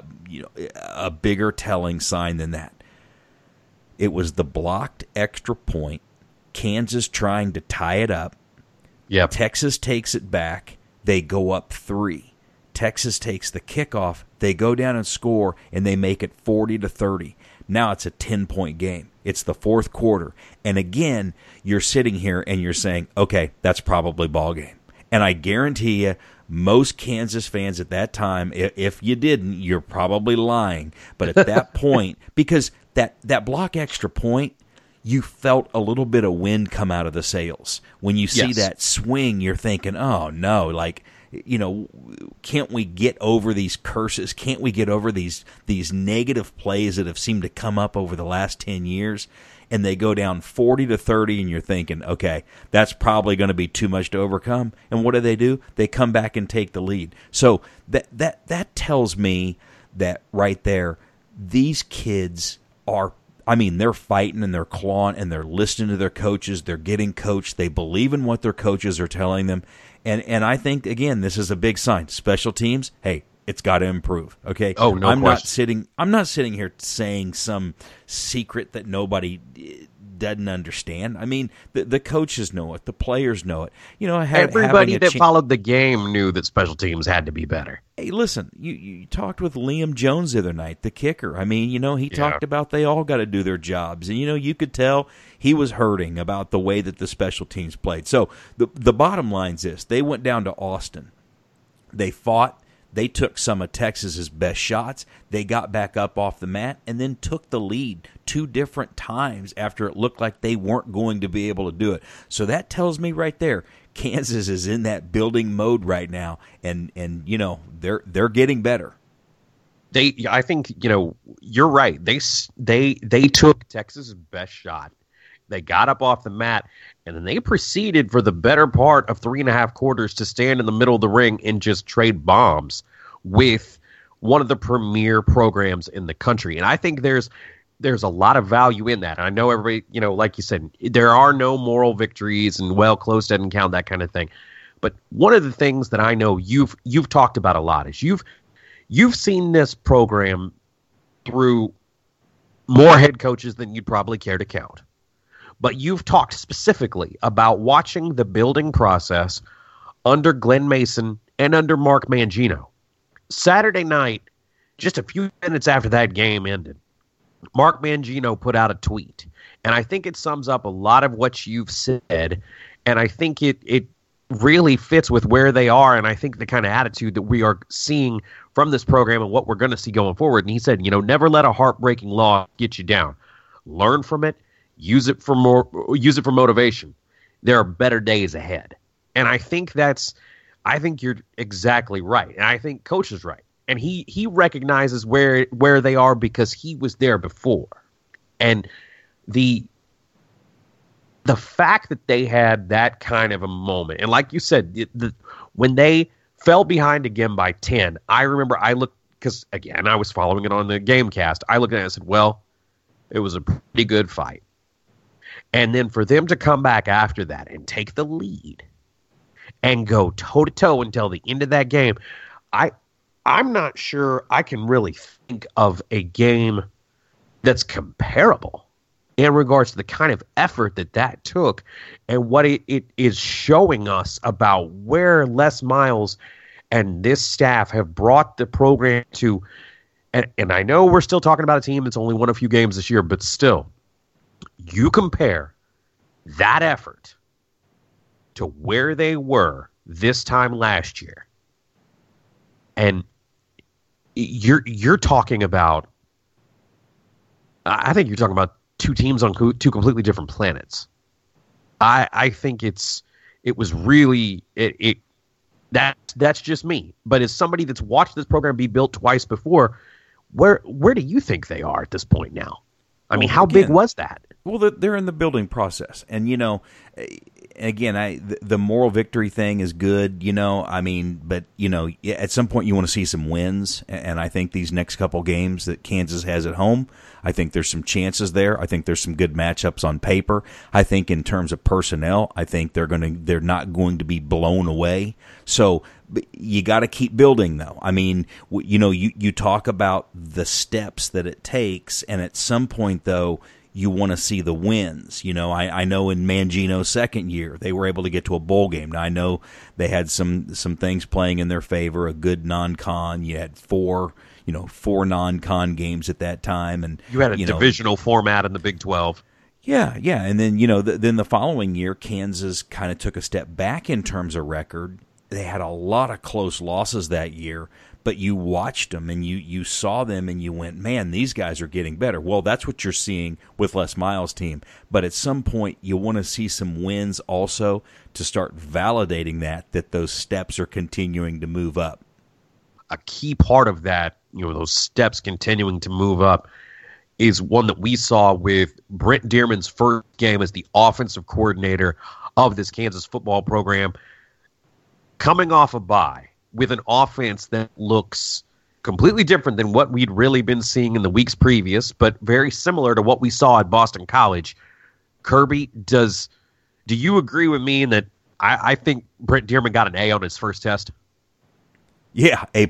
a bigger telling sign than that. It was the blocked extra point. Kansas trying to tie it up. Yep. Texas takes it back. They go up 3. Texas takes the kickoff. They go down and score, and they make it 40-30. Now it's a 10-point game. It's the fourth quarter. And again, you're sitting here and you're saying, okay, that's probably ball game. And I guarantee you, most Kansas fans at that time, if you didn't, you're probably lying. But at that point, because that block extra point, you felt a little bit of wind come out of the sails. When you see that swing, you're thinking, oh, no, can't we get over these curses? Can't we get over these negative plays that have seemed to come up over the last 10 years? And they go down 40-30, and you're thinking, okay, that's probably going to be too much to overcome. And what do? They come back and take the lead. So that tells me that right there, these kids are – they're fighting and they're clawing and they're listening to their coaches. They're getting coached. They believe in what their coaches are telling them. And I think, again, this is a big sign. Special teams, hey, it's got to improve. Okay. Oh, no question. I'm not sitting here saying some secret that nobody doesn't understand. The coaches know it. The players know it. Everybody that followed the game knew that special teams had to be better. Hey, listen, you talked with Liam Jones the other night, the kicker. He talked about they all got to do their jobs. And, you could tell he was hurting about the way that the special teams played. So the bottom line's this. They went down to Austin. They fought. They took some of Texas's best shots. They got back up off the mat and then took the lead 2 different times after it looked like they weren't going to be able to do it. So that tells me right there, Kansas is in that building mode right now, and they're getting better. I think you're right. They took Texas's best shot. They got up off the mat, and then they proceeded for the better part of 3.5 quarters to stand in the middle of the ring and just trade bombs with one of the premier programs in the country. And I think there's a lot of value in that. I know everybody, like you said, there are no moral victories and close doesn't count, that kind of thing. But one of the things that I know you've talked about a lot is you've seen this program through more head coaches than you'd probably care to count. But you've talked specifically about watching the building process under Glenn Mason and under Mark Mangino. Saturday night, just a few minutes after that game ended, Mark Mangino put out a tweet. And I think it sums up a lot of what you've said. And I think it really fits with where they are. And I think the kind of attitude that we are seeing from this program and what we're going to see going forward. And he said, never let a heartbreaking loss get you down. Learn from it. use it for motivation. There are better days ahead. And I think you're exactly right. And I think Coach is right. And he recognizes where they are because he was there before. And the fact that they had that kind of a moment, and like you said, when they fell behind again by 10, I remember I looked, because again, I was following it on the Gamecast. I looked at it and said, well, it was a pretty good fight. And then for them to come back after that and take the lead and go toe-to-toe until the end of that game, I'm not sure I can really think of a game that's comparable in regards to the kind of effort that took and what it is showing us about where Les Miles and this staff have brought the program to. And I know we're still talking about a team that's only won a few games this year, but still, you compare that effort to where they were this time last year, and you're talking about, I think you're talking about two teams on two completely different planets. I think it was really that's just me. But as somebody that's watched this program be built twice before, where do you think they are at this point now? I mean, how big was that? Well, they're in the building process, and again, the moral victory thing is good, but at some point you want to see some wins, and I think these next couple games that Kansas has at home, I think there's some chances there. I think there's some good matchups on paper. I think in terms of personnel, I think they're not going to be blown away. So you got to keep building, though. I mean, you talk about the steps that it takes, and at some point, though, you want to see the wins. I know in Mangino's second year, they were able to get to a bowl game. Now, I know they had some things playing in their favor, a good non-con. You had four non-con games at that time. And you had a divisional format in the Big 12. Yeah. And then, then the following year, Kansas kind of took a step back in terms of record. They had a lot of close losses that year, but you watched them and you saw them and you went, man, these guys are getting better. Well, that's what you're seeing with Les Miles' team. But at some point, you want to see some wins also to start validating that those steps are continuing to move up. A key part of that, those steps continuing to move up, is one that we saw with Brent Dearmon's first game as the offensive coordinator of this Kansas football program, coming off a bye with an offense that looks completely different than what we'd really been seeing in the weeks previous, but very similar to what we saw at Boston College. Kirby, do you agree with me in that I think Brent Dearmon got an A on his first test? Yeah, A+.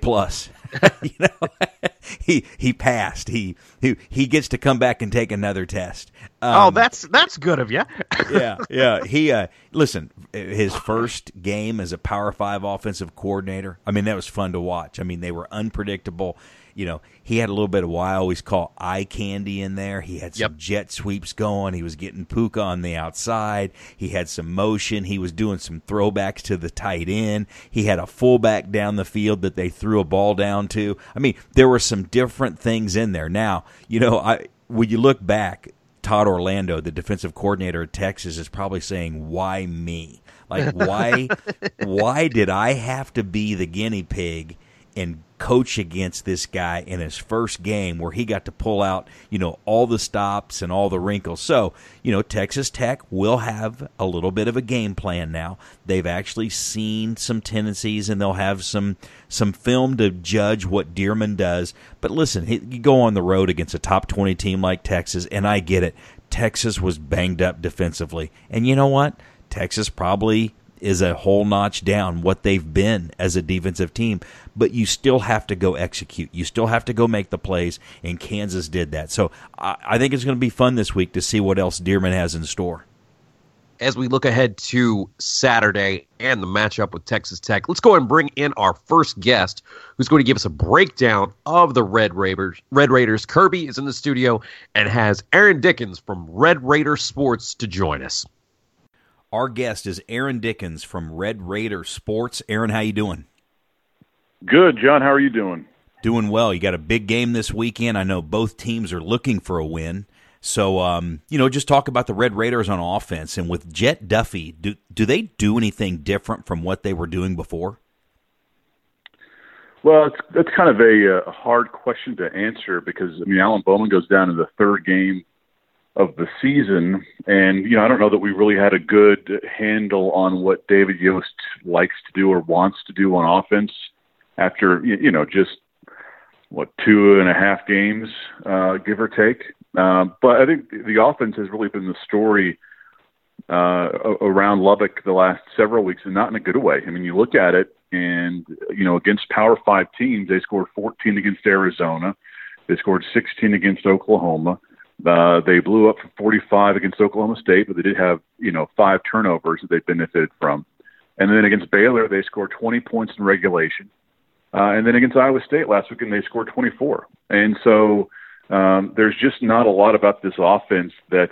He passed. He gets to come back and take another test. That's good of you. Yeah. He listen, his first game as a Power 5 offensive coordinator, I mean, that was fun to watch. I mean, they were unpredictable. He had a little bit of what I always call eye candy in there. He had some jet sweeps going. He was getting Puka on the outside. He had some motion. He was doing some throwbacks to the tight end. He had a fullback down the field that they threw a ball down to. I mean, there were some different things in there. Now, when you look back, Todd Orlando, the defensive coordinator at Texas, is probably saying, why me? Like, why did I have to be the guinea pig and coach against this guy in his first game where he got to pull out, all the stops and all the wrinkles? So, Texas Tech will have a little bit of a game plan now. They've actually seen some tendencies, and they'll have some film to judge what Dearmon does. But listen, you go on the road against a top 20 team like Texas, and I get it. Texas was banged up defensively. And you know what? Texas probably is a whole notch down what they've been as a defensive team, but you still have to go execute. You still have to go make the plays, and Kansas did that. So I think it's going to be fun this week to see what else Dearmon has in store. As we look ahead to Saturday and the matchup with Texas Tech, let's go ahead and bring in our first guest, who's going to give us a breakdown of the Red Raiders. Kirby is in the studio and has Aaron Dickens from Red Raider Sports to join us. Our guest is Aaron Dickens from Red Raider Sports. Aaron, how you doing? Good, John. How are you doing? Doing well. You got a big game this weekend. I know both teams are looking for a win. So, just talk about the Red Raiders on offense. And with Jet Duffy, do they do anything different from what they were doing before? Well, that's kind of a hard question to answer because, Alan Bowman goes down in the third game of the season. And, I don't know that we really had a good handle on what David Yost likes to do or wants to do on offense after, just, 2.5 games, give or take. But I think the offense has really been the story around Lubbock the last several weeks, and not in a good way. You look at it, and, against Power 5 teams, they scored 14 against Arizona. They scored 16 against Oklahoma. They blew up for 45 against Oklahoma State, but they did have, 5 turnovers that they benefited from. And then against Baylor, they scored 20 points in regulation. And then against Iowa State last weekend, they scored 24. And so there's just not a lot about this offense that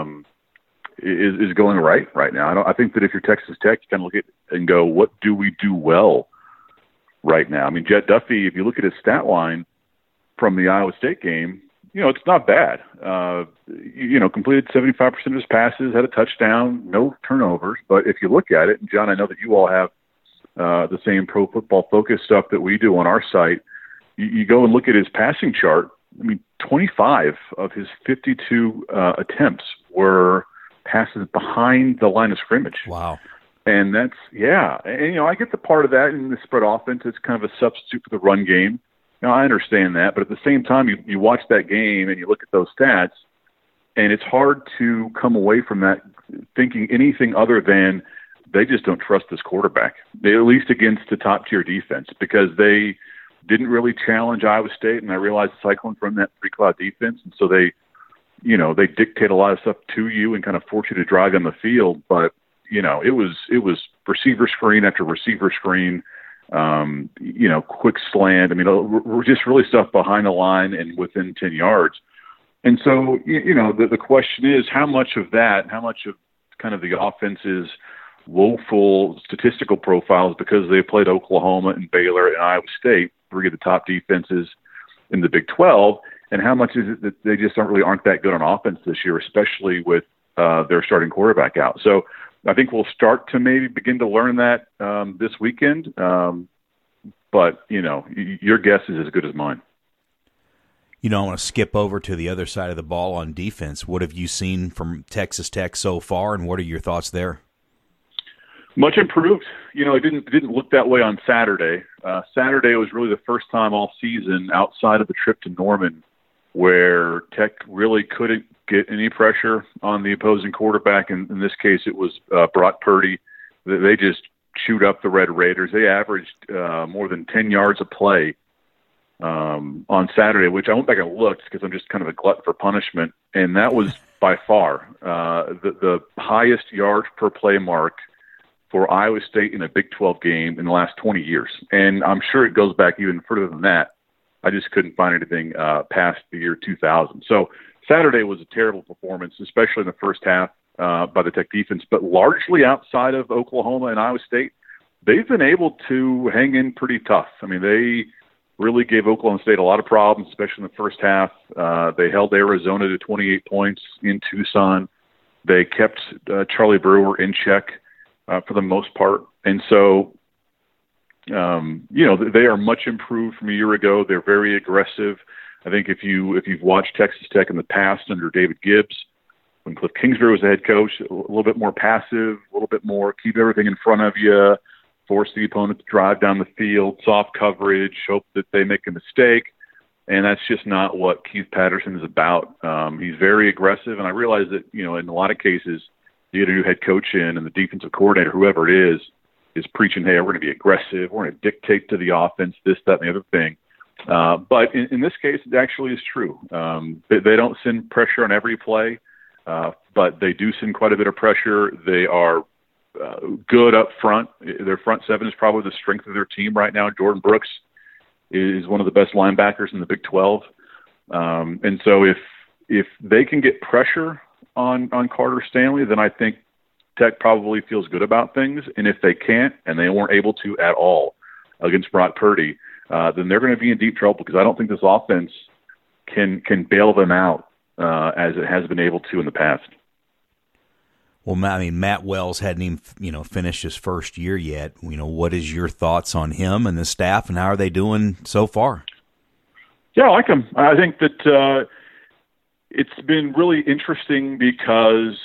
is going right now. I think that if you're Texas Tech, you kind of look at it and go, what do we do well right now? Jet Duffy, if you look at his stat line from the Iowa State game, it's not bad. Completed 75% of his passes, had a touchdown, no turnovers. But if you look at it, and John, I know that you all have the same Pro Football Focus stuff that we do on our site. You go and look at his passing chart. 25 of his 52 attempts were passes behind the line of scrimmage. Wow. And that's, yeah. And, I get the part of that in the spread offense. It's kind of a substitute for the run game. I understand that. But at the same time, you watch that game and you look at those stats, and it's hard to come away from that thinking anything other than they just don't trust this quarterback, at least against the top-tier defense, because they didn't really challenge Iowa State, and I realize the Cyclones run that three-cloud defense, and so they dictate a lot of stuff to you and kind of force you to drive down the field. But it was receiver screen after receiver screen, quick slant. We're just really stuff behind the line and within 10 yards. And so the question is how much of kind of the offense's woeful statistical profiles because they played Oklahoma and Baylor and Iowa State, 3 of the top defenses in the Big 12, and how much is it that they just aren't that good on offense this year, especially with their starting quarterback out. So I think we'll start to maybe begin to learn that this weekend. But, your guess is as good as mine. I want to skip over to the other side of the ball on defense. What have you seen from Texas Tech so far, and what are your thoughts there? Much improved. It didn't look that way on Saturday. Saturday was really the first time all season outside of the trip to Norman where Tech really couldn't get any pressure on the opposing quarterback. And in this case, it was Brock Purdy. They just chewed up the Red Raiders. They averaged more than 10 yards a play on Saturday, which I went back and looked because I'm just kind of a glutton for punishment. And that was by far the highest yards per play mark for Iowa State in a Big 12 game in the last 20 years. And I'm sure it goes back even further than that. I just couldn't find anything past the year 2000. So Saturday was a terrible performance, especially in the first half by the Tech defense. But largely outside of Oklahoma and Iowa State, they've been able to hang in pretty tough. They really gave Oklahoma State a lot of problems, especially in the first half. They held Arizona to 28 points in Tucson. They kept Charlie Brewer in check for the most part. And so, they are much improved from a year ago. They're very aggressive. I think if you've watched Texas Tech in the past under David Gibbs, when Cliff Kingsbury was the head coach, a little bit more passive, a little bit more keep everything in front of you, force the opponent to drive down the field, soft coverage, hope that they make a mistake. And that's just not what Keith Patterson is about. He's very aggressive. And I realize that, in a lot of cases, you get a new head coach in and the defensive coordinator, whoever it is preaching, hey, we're going to be aggressive. We're going to dictate to the offense this, that, and the other thing. But in this case, it actually is true. They don't send pressure on every play, but they do send quite a bit of pressure. They are good up front. Their front seven is probably the strength of their team right now. Jordan Brooks is one of the best linebackers in the Big 12. And so if they can get pressure on Carter Stanley, then I think Tech probably feels good about things. And if they can't, and they weren't able to at all against Brock Purdy, then they're going to be in deep trouble because I don't think this offense can bail them out as it has been able to in the past. Well, I mean, Matt Wells hadn't even, finished his first year yet. What is your thoughts on him and the staff, and how are they doing so far? Yeah, I like him. I think that it's been really interesting because,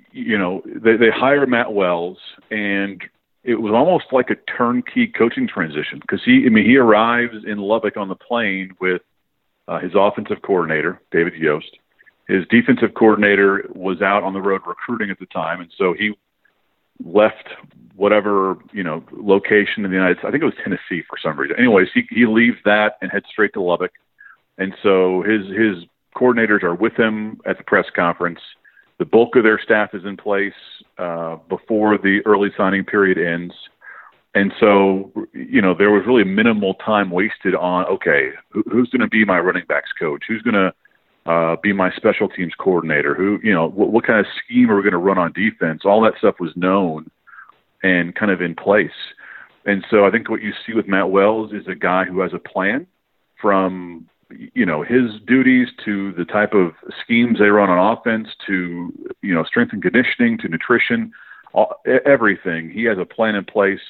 they hired Matt Wells, and it was almost like a turnkey coaching transition because he arrives in Lubbock on the plane with his offensive coordinator, David Yost. His defensive coordinator was out on the road recruiting at the time, and so he left whatever, location in the United States. I think it was Tennessee for some reason. Anyways, he leaves that and heads straight to Lubbock. And so his coordinators are with him at the press conference. The bulk of their staff is in place before the early signing period ends. And so, there was really minimal time wasted on, okay, who's going to be my running backs coach? Who's going to be my special teams coordinator? What kind of scheme are we going to run on defense? All that stuff was known and kind of in place. And so I think what you see with Matt Wells is a guy who has a plan from, his duties to the type of schemes they run on offense to, strength and conditioning to nutrition, everything. He has a plan in place.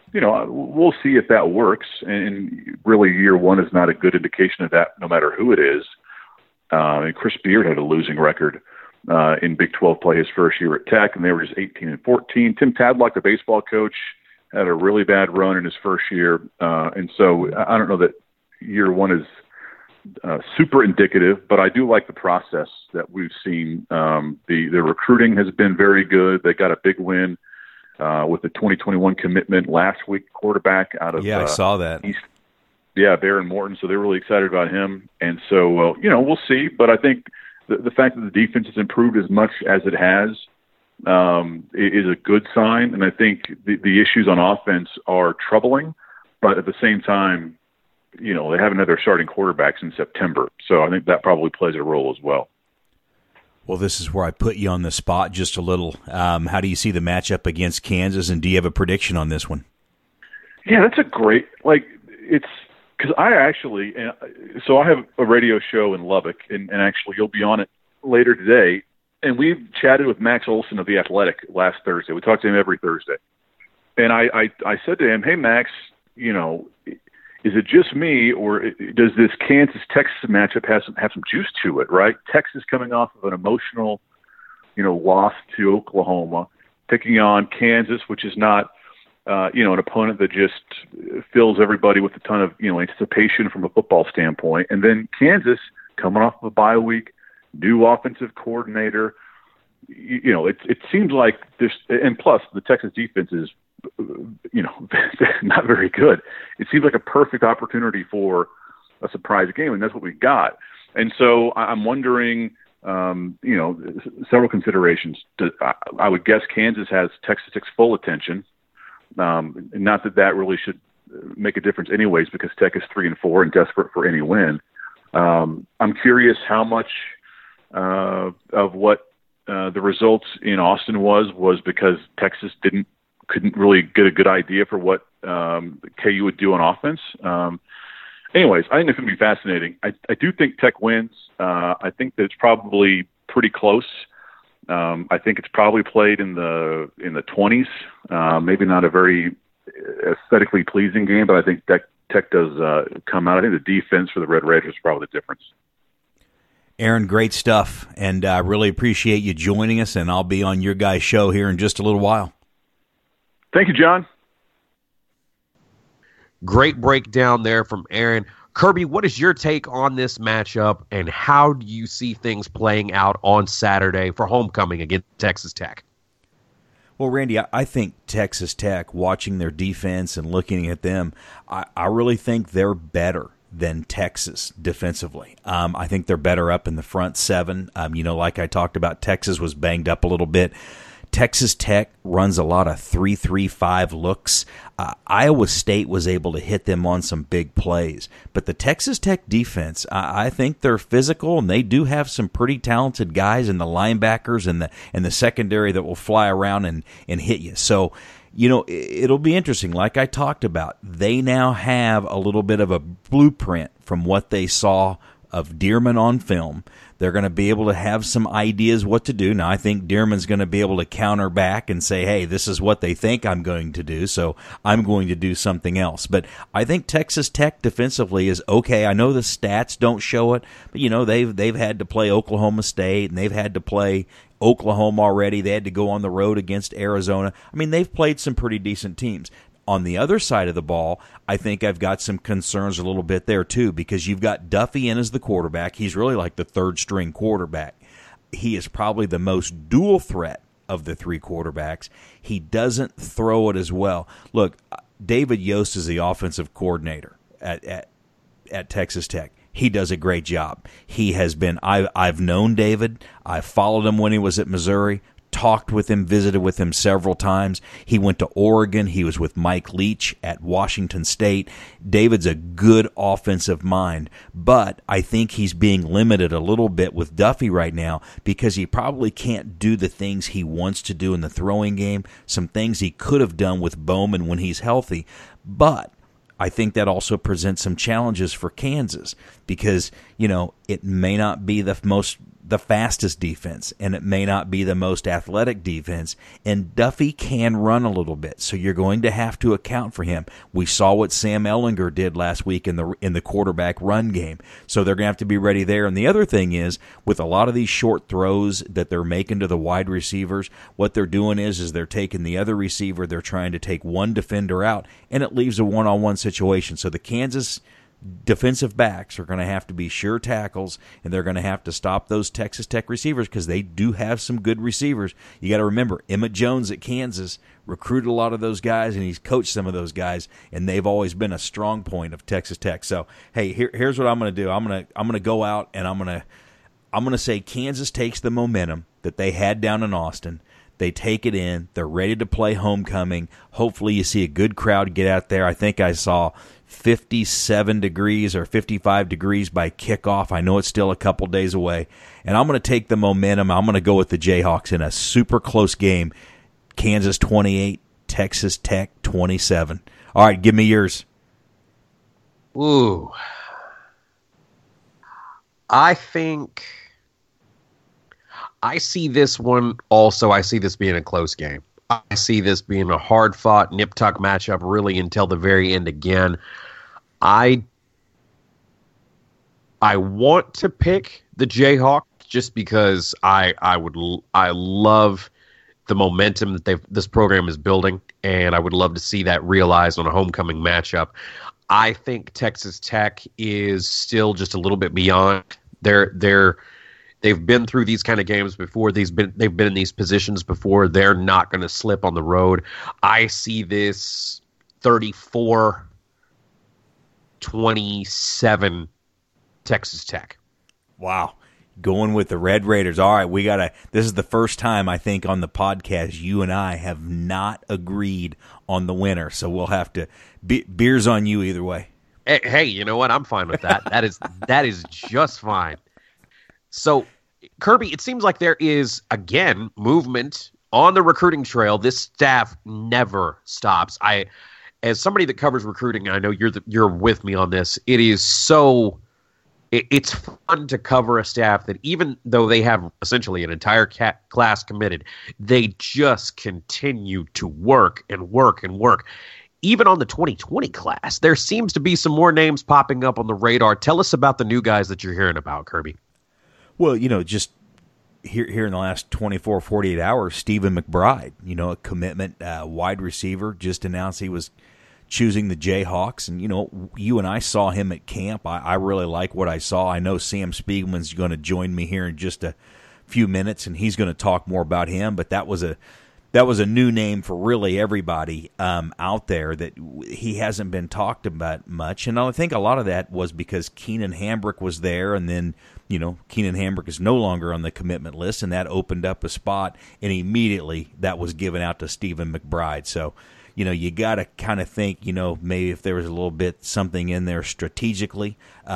We'll see if that works. And really year one is not a good indication of that, no matter who it is. And Chris Beard had a losing record in Big 12 play his first year at Tech, and they were just 18-14. Tim Tadlock, the baseball coach, had a really bad run in his first year. And so I don't know that year one is super indicative, but I do like the process that we've seen. The recruiting has been very good. They got a big win with the 2021 commitment last week, quarterback out of I saw that. East. Yeah, Baron Morton. So they're really excited about him. And so, we'll see. But I think the fact that the defense has improved as much as it has is a good sign. And I think the issues on offense are troubling. But at the same time, they haven't had their starting quarterbacks in September. So I think that probably plays a role as well. Well, this is where I put you on the spot just a little. How do you see the matchup against Kansas, and do you have a prediction on this one? Yeah, that's a great it's because I actually so I have a radio show in Lubbock, and actually you'll be on it later today. And we've chatted with Max Olson of The Athletic last Thursday. We talk to him every Thursday, and I said to him, "Hey Max, is it just me, or does this Kansas-Texas matchup have some juice to it, right? Texas coming off of an emotional, loss to Oklahoma, taking on Kansas, which is not, an opponent that just fills everybody with a ton of, anticipation from a football standpoint. And then Kansas coming off of a bye week, new offensive coordinator. It seems like this, and plus the Texas defense is, not very good. It seems like a perfect opportunity for a surprise game, and that's what we got. And so I'm wondering, several considerations. I would guess Kansas has Texas Tech's full attention. Not that really should make a difference anyways, because Tech is 3-4 and desperate for any win. I'm curious how much of what the results in Austin was because Texas couldn't really get a good idea for what KU would do on offense. Anyways, I think it's going to be fascinating. I do think Tech wins. I think that it's probably pretty close. I think it's probably played in the 20s. Maybe not a very aesthetically pleasing game, but I think Tech does come out. I think the defense for the Red Raiders is probably the difference. Aaron, great stuff, and I really appreciate you joining us, and I'll be on your guys' show here in just a little while. Thank you, John. Great breakdown there from Aaron. Kirby, what is your take on this matchup, and how do you see things playing out on Saturday for homecoming against Texas Tech? Well, Randy, I think Texas Tech, watching their defense and looking at them, I really think they're better than Texas defensively. I think they're better up in the front seven. Like I talked about, Texas was banged up a little bit. Texas Tech runs a lot of 3-3-5 looks. Iowa State was able to hit them on some big plays. But the Texas Tech defense, I think they're physical, and they do have some pretty talented guys in the linebackers and the secondary that will fly around and hit you. So, it'll be interesting. Like I talked about, they now have a little bit of a blueprint from what they saw of Dearman on film. They're going to be able to have some ideas what to do. Now, I think Dearman's going to be able to counter back and say, hey, this is what they think I'm going to do, so I'm going to do something else. But I think Texas Tech defensively is okay. I know the stats don't show it, but, they've had to play Oklahoma State, and they've had to play Oklahoma already. They had to go on the road against Arizona. I mean, they've played some pretty decent teams. On the other side of the ball, I think I've got some concerns a little bit there too, because you've got Duffy in as the quarterback. He's really like the third-string quarterback. He is probably the most dual threat of the three quarterbacks. He doesn't throw it as well. Look, David Yost is the offensive coordinator at Texas Tech. He does a great job. He has been. I've known David. I followed him when he was at Missouri. Talked with him, visited with him several times. He went to Oregon. He was with Mike Leach at Washington State. David's a good offensive mind, but I think he's being limited a little bit with Duffy right now because he probably can't do the things he wants to do in the throwing game, some things he could have done with Bowman when he's healthy. But I think that also presents some challenges for Kansas because, it may not be the fastest defense, and it may not be the most athletic defense, and Duffy can run a little bit, so you're going to have to account for him. We saw what Sam Ehlinger did last week in the quarterback run game, so they're going to have to be ready there. And the other thing is, with a lot of these short throws that they're making to the wide receivers, what they're doing is they're taking the other receiver, they're trying to take one defender out, and it leaves a one-on-one situation. So the Kansas defensive backs are going to have to be sure tackles, and they're going to have to stop those Texas Tech receivers because they do have some good receivers. You got to remember, Emmett Jones at Kansas recruited a lot of those guys, and he's coached some of those guys, and they've always been a strong point of Texas Tech. So, hey, here's what I'm going to do. I'm going to go out, and I'm going to say Kansas takes the momentum that they had down in Austin. They take it in. They're ready to play homecoming. Hopefully you see a good crowd get out there. I think I saw 57 degrees or 55 degrees by kickoff. I know it's still a couple days away. And I'm going to take the momentum. I'm going to go with the Jayhawks in a super close game. Kansas 28, Texas Tech 27. All right, give me yours. Ooh. I think I see this one also. I see this being a close game. I see this being a hard-fought, nip-tuck matchup really until the very end again. I want to pick the Jayhawks just because I love the momentum that this program is building, and I would love to see that realized on a homecoming matchup. I think Texas Tech is still just a little bit beyond. They've been through these kind of games before. They've been in these positions before. They're not going to slip on the road. I see this 34-27 Texas Tech. Wow. Going with the Red Raiders. All right, this is the first time I think on the podcast you and I have not agreed on the winner. So we'll have to beers on you either way. Hey, you know what? I'm fine with that. That is just fine. So, Kirby, it seems like there is, again, movement on the recruiting trail. This staff never stops. As somebody that covers recruiting, I know you're with me on this. It's fun to cover a staff that even though they have essentially an entire class committed, they just continue to work and work and work. Even on the 2020 class, there seems to be some more names popping up on the radar. Tell us about the new guys that you're hearing about, Kirby. Well, just here in the last 24, 48 hours, Stephen McBride, a commitment wide receiver, just announced he was choosing the Jayhawks. And, you and I saw him at camp. I really like what I saw. I know Sam Spiegelman's going to join me here in just a few minutes, and he's going to talk more about him. But that was a new name for really everybody out there that he hasn't been talked about much. And I think a lot of that was because Keenan Hambrick was there, and then, Keenan Hambrick is no longer on the commitment list, and that opened up a spot, and immediately that was given out to Stephen McBride. So, you got to kind of think, maybe if there was a little bit something in there strategically.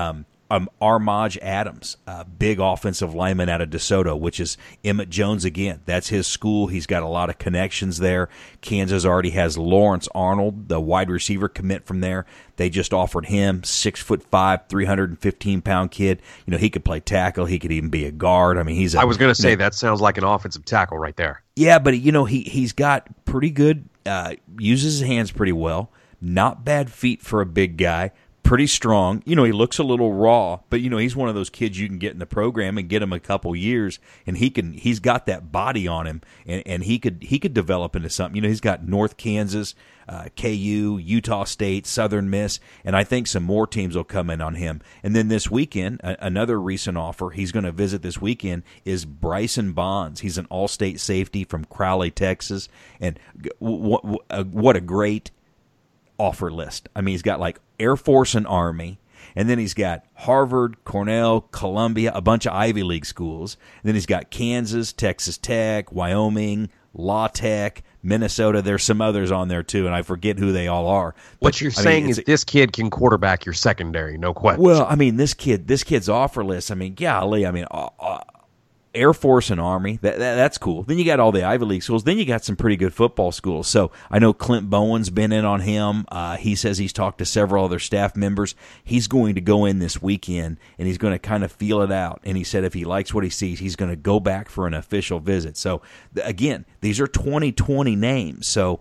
Armaj Adams, big offensive lineman out of DeSoto, which is Emmett Jones again. That's his school. He's got a lot of connections there. Kansas already has Lawrence Arnold, the wide receiver commit from there. They just offered him 6'5", 315-pound kid. He could play tackle. He could even be a guard. I mean, I was going to say that sounds like an offensive tackle right there. Yeah, but he's got pretty good. Uses his hands pretty well. Not bad feet for a big guy. Pretty strong. He looks a little raw, but he's one of those kids you can get in the program and get him a couple years, and he's got that body on him, and he could develop into something. He's got North Kansas, KU, Utah State, Southern Miss, and I think some more teams will come in on him. And then this weekend, another recent offer he's going to visit this weekend is Bryson Bonds. He's an all-state safety from Crowley, Texas, and what a great offer list. I mean, he's got like Air Force and Army, and then he's got Harvard, Cornell, Columbia, a bunch of Ivy League schools. And then he's got Kansas, Texas Tech, Wyoming, La Tech, Minnesota. There's some others on there too, and I forget who they all are. What you're saying is this kid can quarterback your secondary, no question. Well, I mean, this kid's offer list. I mean, golly, I mean, Air Force and Army, that's cool. Then you got all the Ivy League schools. Then you got some pretty good football schools. So I know Clint Bowen's been in on him. He says he's talked to several other staff members. He's going to go in this weekend, and he's going to kind of feel it out. And he said if he likes what he sees, he's going to go back for an official visit. So, again, these are 2020 names. So,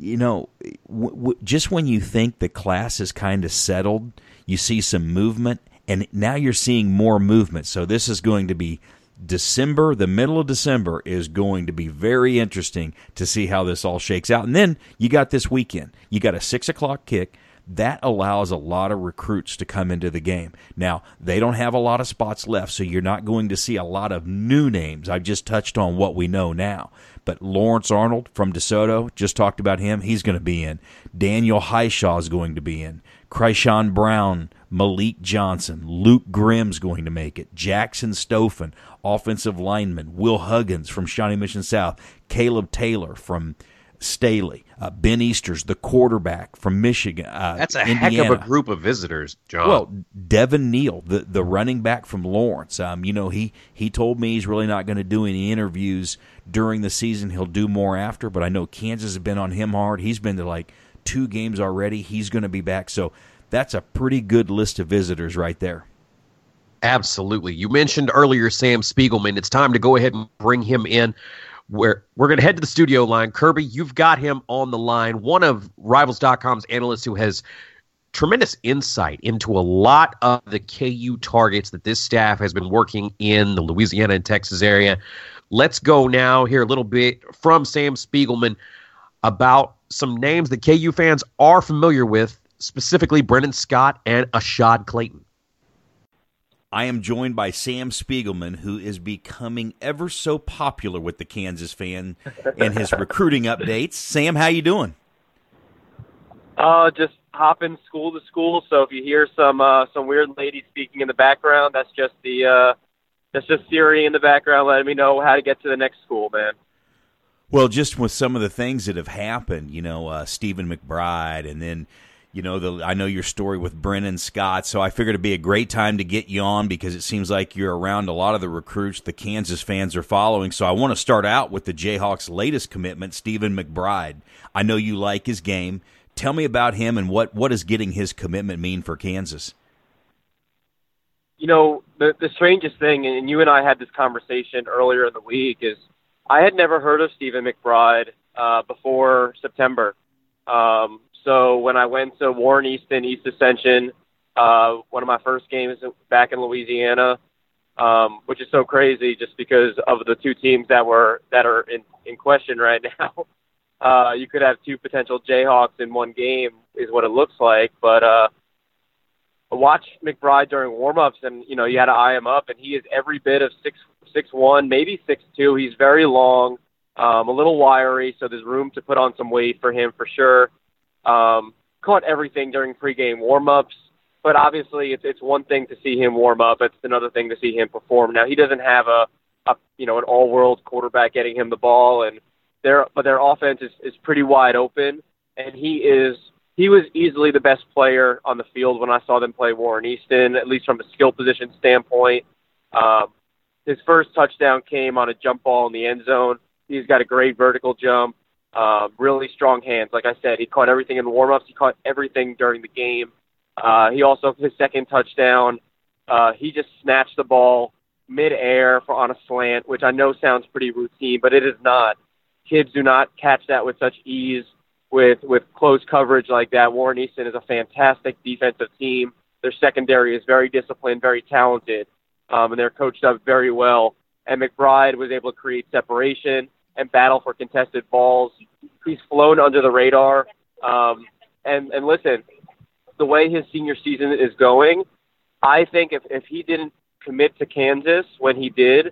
just when you think the class is kind of settled, you see some movement, and now you're seeing more movement. So this is going to be December, the middle of December is going to be very interesting to see how this all shakes out. And then you got this weekend. You got a 6 o'clock kick. That allows a lot of recruits to come into the game. Now, they don't have a lot of spots left, so you're not going to see a lot of new names. I've just touched on what we know now. But Lawrence Arnold from DeSoto, just talked about him. He's going to be in. Daniel Highshaw is going to be in. Kryshawn Brown, Malik Johnson, Luke Grimm's going to make it. Jackson Stoffen, offensive lineman. Will Huggins from Shawnee Mission South. Caleb Taylor from Staley. Ben Easters, the quarterback from Michigan. That's a Indiana. heck of a group of visitors, John. Well, Devin Neal, the running back from Lawrence. He told me he's really not going to do any interviews during the season. He'll do more after, but I know Kansas has been on him hard. He's been to like 2 games already. He's going to be back. So that's a pretty good list of visitors right there. Absolutely. You mentioned earlier Sam Spiegelman. It's time to go ahead and bring him in. We're going to head to the studio line. Kirby, you've got him on the line, one of Rivals.com's analysts who has tremendous insight into a lot of the KU targets that this staff has been working in the Louisiana and Texas area. Let's go now hear a little bit from Sam Spiegelman about some names that KU fans are familiar with, specifically Brennan Scott and Ashad Clayton. I am joined by Sam Spiegelman, who is becoming ever so popular with the Kansas fan and his recruiting updates. Sam, how you doing? Just hopping school to school. So if you hear some weird lady speaking in the background, that's just Siri in the background letting me know how to get to the next school, man. Well, just with some of the things that have happened, Stephen McBride, and then I know your story with Brennan Scott, so I figured it'd be a great time to get you on because it seems like you're around a lot of the recruits the Kansas fans are following. So I want to start out with the Jayhawks' latest commitment, Stephen McBride. I know you like his game. Tell me about him and what does getting his commitment mean for Kansas? The strangest thing, and you and I had this conversation earlier in the week, is I had never heard of Stephen McBride before September. So when I went to Warren Easton, East Ascension, one of my first games back in Louisiana, which is so crazy just because of the 2 teams that are in question right now. You could have 2 potential Jayhawks in one game is what it looks like. But I watched McBride during warm-ups, and, you had to eye him up, and he is every bit of 6'1", maybe 6'2". He's very long, a little wiry, so there's room to put on some weight for him for sure. Caught everything during pregame warm-ups, but obviously it's one thing to see him warm up. It's another thing to see him perform. Now, he doesn't have an all-world quarterback getting him the ball, but their offense is pretty wide open, and he is he was easily the best player on the field when I saw them play Warren Easton, at least from a skill position standpoint. His first touchdown came on a jump ball in the end zone. He's got a great vertical jump, really strong hands. Like I said, he caught everything in warm-ups. He caught everything during the game. He also, his second touchdown, he just snatched the ball mid-air on a slant, which I know sounds pretty routine, but it is not. Kids do not catch that with such ease with close coverage like that. Warren Easton is a fantastic defensive team. Their secondary is very disciplined, very talented, and they're coached up very well. And McBride was able to create separation and battle for contested balls. He's flown under the radar. And listen, the way his senior season is going, I think if he didn't commit to Kansas when he did,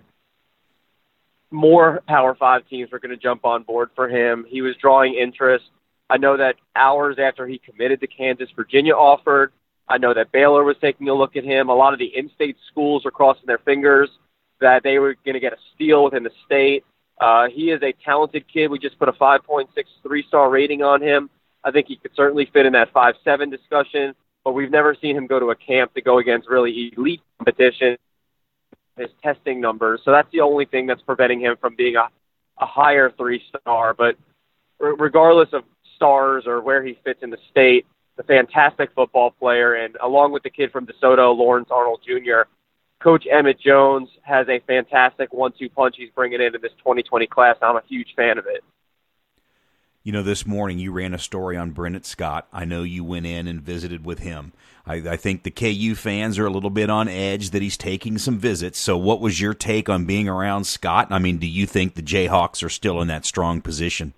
more Power 5 teams were going to jump on board for him. He was drawing interest. I know that hours after he committed to Kansas, Virginia offered. I know that Baylor was taking a look at him. A lot of the in-state schools were crossing their fingers that they were going to get a steal within the state. He is a talented kid. We just put a 5.6 3-star rating on him. I think he could certainly fit in that 5.7 discussion, but we've never seen him go to a camp to go against really elite competition, his testing numbers. So that's the only thing that's preventing him from being a higher 3-star. But regardless of stars or where he fits in the state, a fantastic football player, and along with the kid from DeSoto, Lawrence Arnold Jr., Coach Emmett Jones has a fantastic 1-2 punch he's bringing into this 2020 class. I'm a huge fan of it. You know, this morning you ran a story on Brennan Scott. I know you went in and visited with him. I think the KU fans are a little bit on edge that he's taking some visits. So what was your take on being around Scott? I mean, do you think the Jayhawks are still in that strong position?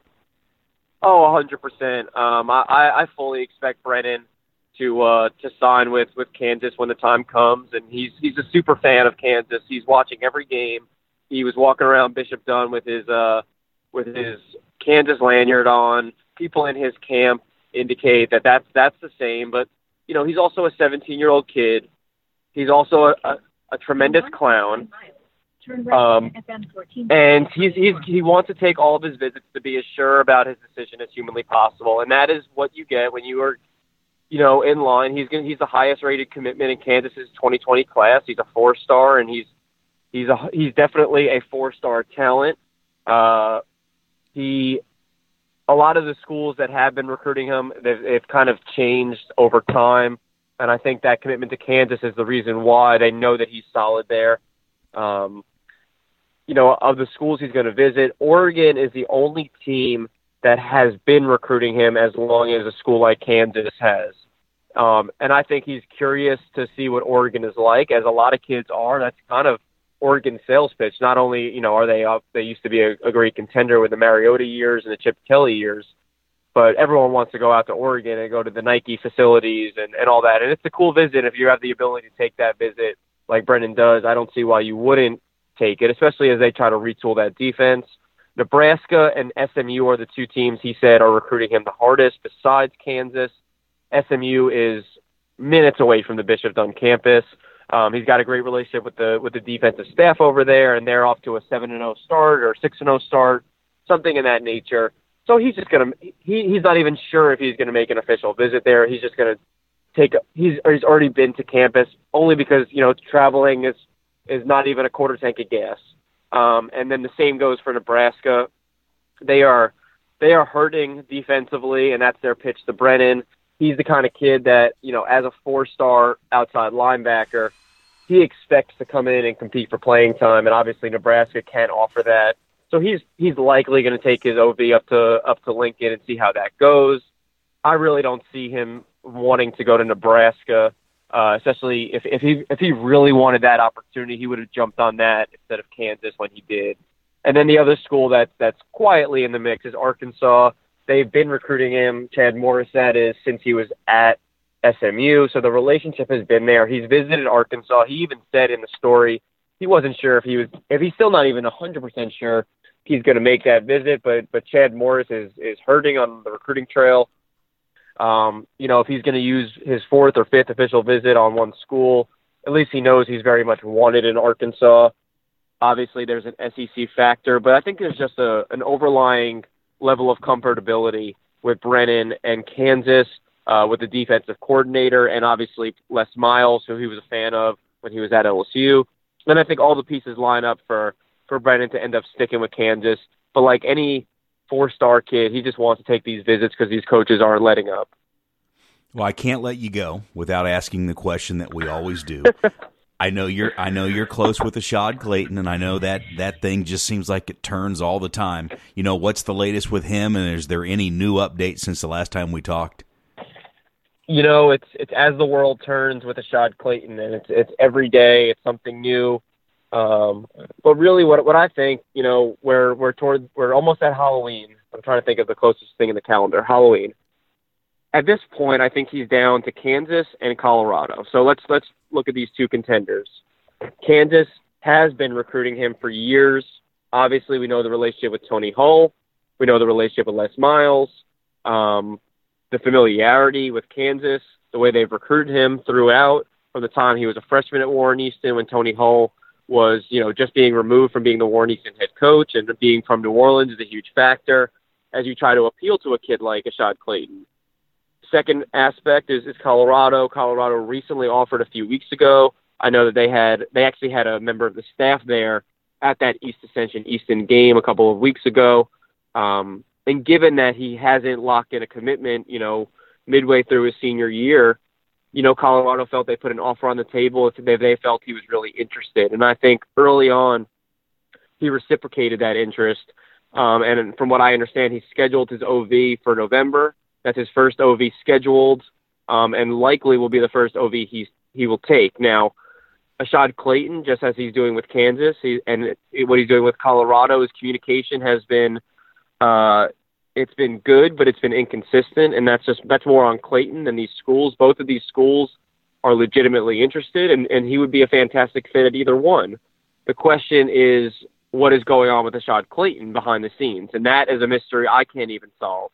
Oh, 100%. I fully expect Brennan to sign with Kansas when the time comes, and he's a super fan of Kansas. He's watching every game. He was walking around Bishop Dunn with his Kansas lanyard on. People in his camp indicate that's the same, but you know, he's also a 17-year-old kid. He's also a tremendous clown. And he wants to take all of his visits to be as sure about his decision as humanly possible, and that is what you get when you are, you know, in line. He's the highest rated commitment in Kansas's 2020 class. He's a 4-star, and he's definitely a 4-star talent. A lot of the schools that have been recruiting him, they've kind of changed over time, and I think that commitment to Kansas is the reason why. They know that he's solid there. You know, of the schools he's going to visit, Oregon is the only team that has been recruiting him as long as a school like Kansas has. And I think he's curious to see what Oregon is like, as a lot of kids are. That's kind of Oregon's sales pitch. Not only, you know, are they up, they used to be a great contender with the Mariota years and the Chip Kelly years, but everyone wants to go out to Oregon and go to the Nike facilities and all that. And it's a cool visit if you have the ability to take that visit like Brennan does. I don't see why you wouldn't take it, especially as they try to retool that defense. Nebraska and SMU are the two teams he said are recruiting him the hardest besides Kansas. SMU is minutes away from the Bishop Dunn campus. He's got a great relationship with the defensive staff over there, and they're off to a 7-0 start or 6-0 start, something in that nature. So he's just he's not even sure if he's gonna make an official visit there. He's just gonna he's already been to campus only because, you know, traveling is not even a quarter tank of gas. And then the same goes for Nebraska. They are hurting defensively, and that's their pitch to Brennan. He's the kind of kid that, you know, as a 4-star outside linebacker, he expects to come in and compete for playing time, and obviously Nebraska can't offer that. So he's likely going to take his OV up to Lincoln and see how that goes. I really don't see him wanting to go to Nebraska, especially if he really wanted that opportunity, he would have jumped on that instead of Kansas when he did. And then the other school that's quietly in the mix is Arkansas. They've been recruiting him, Chad Morris, that is, since he was at SMU. So the relationship has been there. He's visited Arkansas. He even said in the story he wasn't sure if he's still not even 100% sure he's going to make that visit. But Chad Morris is hurting on the recruiting trail. You know, if he's going to use his 4th or 5th official visit on one school, at least he knows he's very much wanted in Arkansas. Obviously, there's an SEC factor, but I think there's just an overlying level of comfortability with Brennan and Kansas, with the defensive coordinator, and obviously Les Miles, who he was a fan of when he was at LSU. And I think all the pieces line up for Brennan to end up sticking with Kansas. But like any four-star kid, he just wants to take these visits because these coaches aren't letting up. Well, I can't let you go without asking the question that we always do. I know you're close with Ashad Clayton, and I know that thing just seems like it turns all the time. You know, what's the latest with him, and is there any new update since the last time we talked? You know, it's as the world turns with Ashad Clayton, and it's every day, it's something new. But really, what I think, you know, we're almost at Halloween. I'm trying to think of the closest thing in the calendar, Halloween. At this point, I think he's down to Kansas and Colorado. So let's look at these two contenders. Kansas has been recruiting him for years. Obviously, we know the relationship with Tony Hull. We know the relationship with Les Miles. The familiarity with Kansas, the way they've recruited him throughout from the time he was a freshman at Warren Easton when Tony Hull was, you know, just being removed from being the Warren Easton head coach, and being from New Orleans is a huge factor as you try to appeal to a kid like Ashad Clayton. Second aspect is Colorado. Colorado recently offered a few weeks ago. I know that they actually had a member of the staff there at that East Ascension Easton game a couple of weeks ago. And given that he hasn't locked in a commitment, you know, midway through his senior year, you know, Colorado felt they put an offer on the table if they felt he was really interested. And I think early on he reciprocated that interest. And from what I understand, he scheduled his OV for November. That's his first OV scheduled, and likely will be the first OV he will take. Now, Ashad Clayton, just as he's doing with Kansas, what he's doing with Colorado, his communication has been it's been good, but it's been inconsistent, and that's more on Clayton than these schools. Both of these schools are legitimately interested, and he would be a fantastic fit at either one. The question is, what is going on with Ashad Clayton behind the scenes? And that is a mystery I can't even solve.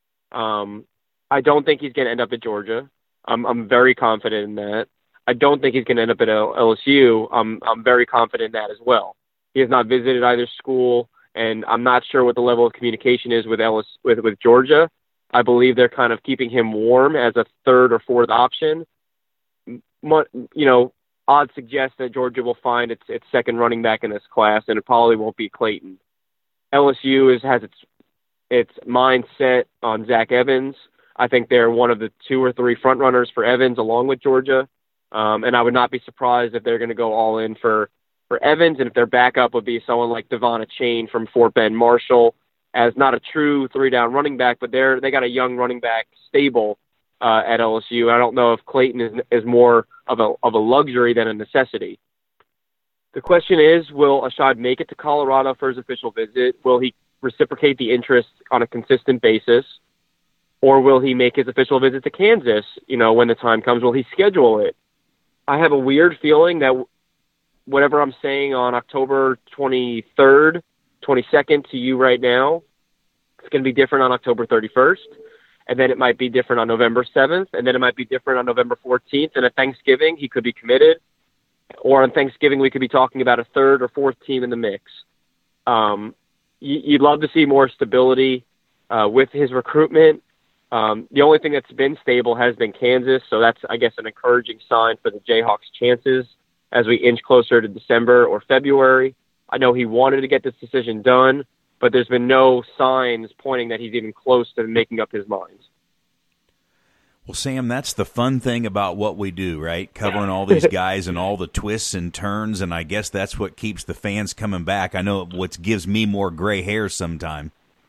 I don't think he's going to end up at Georgia. I'm very confident in that. I don't think he's going to end up at LSU. I'm very confident in that as well. He has not visited either school, and I'm not sure what the level of communication is with Georgia. I believe they're kind of keeping him warm as a third or fourth option. You know, odds suggest that Georgia will find its second running back in this class, and it probably won't be Clayton. LSU has its mindset on Zach Evans. I think they're one of the 2 or 3 front runners for Evans along with Georgia. And I would not be surprised if they're going to go all in for Evans, and if their backup would be someone like Devon Achane from Fort Bend Marshall, as not a true 3-down running back, but they got a young running back stable at LSU. I don't know if Clayton is more of a luxury than a necessity. The question is, will Ashad make it to Colorado for his official visit? Will he reciprocate the interest on a consistent basis? Or will he make his official visit to Kansas, you know, when the time comes? Will he schedule it? I have a weird feeling that whatever I'm saying on October 23rd, 22nd to you right now, it's going to be different on October 31st. And then it might be different on November 7th. And then it might be different on November 14th. And at Thanksgiving, he could be committed. Or on Thanksgiving, we could be talking about a third or fourth team in the mix. You'd love to see more stability with his recruitment. The only thing that's been stable has been Kansas, so that's, I guess, an encouraging sign for the Jayhawks' chances as we inch closer to December or February. I know he wanted to get this decision done, but there's been no signs pointing that he's even close to making up his mind. Well, Sam, that's the fun thing about what we do, right? Covering all these guys and all the twists and turns, and I guess that's what keeps the fans coming back. I know what gives me more gray hair sometime.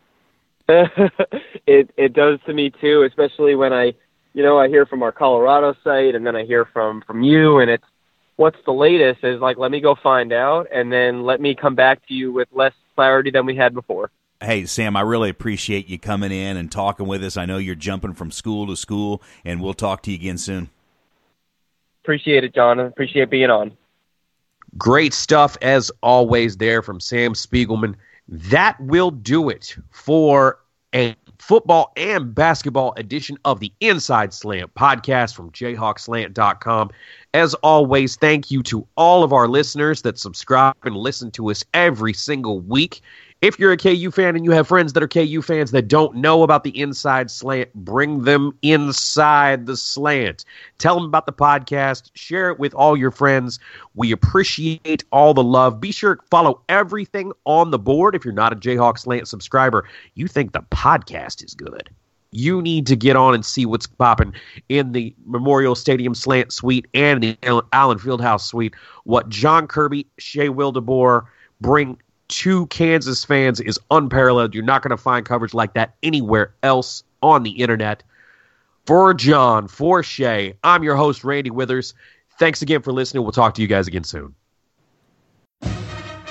It does to me too, especially when I hear from our Colorado site, and then I hear from you, and it's what's the latest is like, let me go find out, and then let me come back to you with less clarity than we had before. Hey, Sam, I really appreciate you coming in and talking with us. I know you're jumping from school to school, and we'll talk to you again soon. Appreciate it, John. Appreciate being on. Great stuff, as always, there from Sam Spiegelman. That will do it for a football and basketball edition of the Inside Slant podcast from jayhawkslant.com. As always, thank you to all of our listeners that subscribe and listen to us every single week. If you're a KU fan and you have friends that are KU fans that don't know about the Inside Slant, bring them inside the slant. Tell them about the podcast. Share it with all your friends. We appreciate all the love. Be sure to follow everything on the board. If you're not a Jayhawk Slant subscriber, you think the podcast is good, you need to get on and see what's popping in the Memorial Stadium Slant Suite and the Allen Fieldhouse Suite. What John Kirby, Shea Wildeboer bring to Kansas fans is unparalleled. You're not going to find coverage like that anywhere else on the internet. For John, for Shea, I'm your host, Randy Withers. Thanks again for listening. We'll talk to you guys again soon.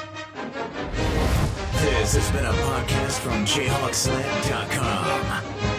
This has been a podcast from JayhawkSlant.com.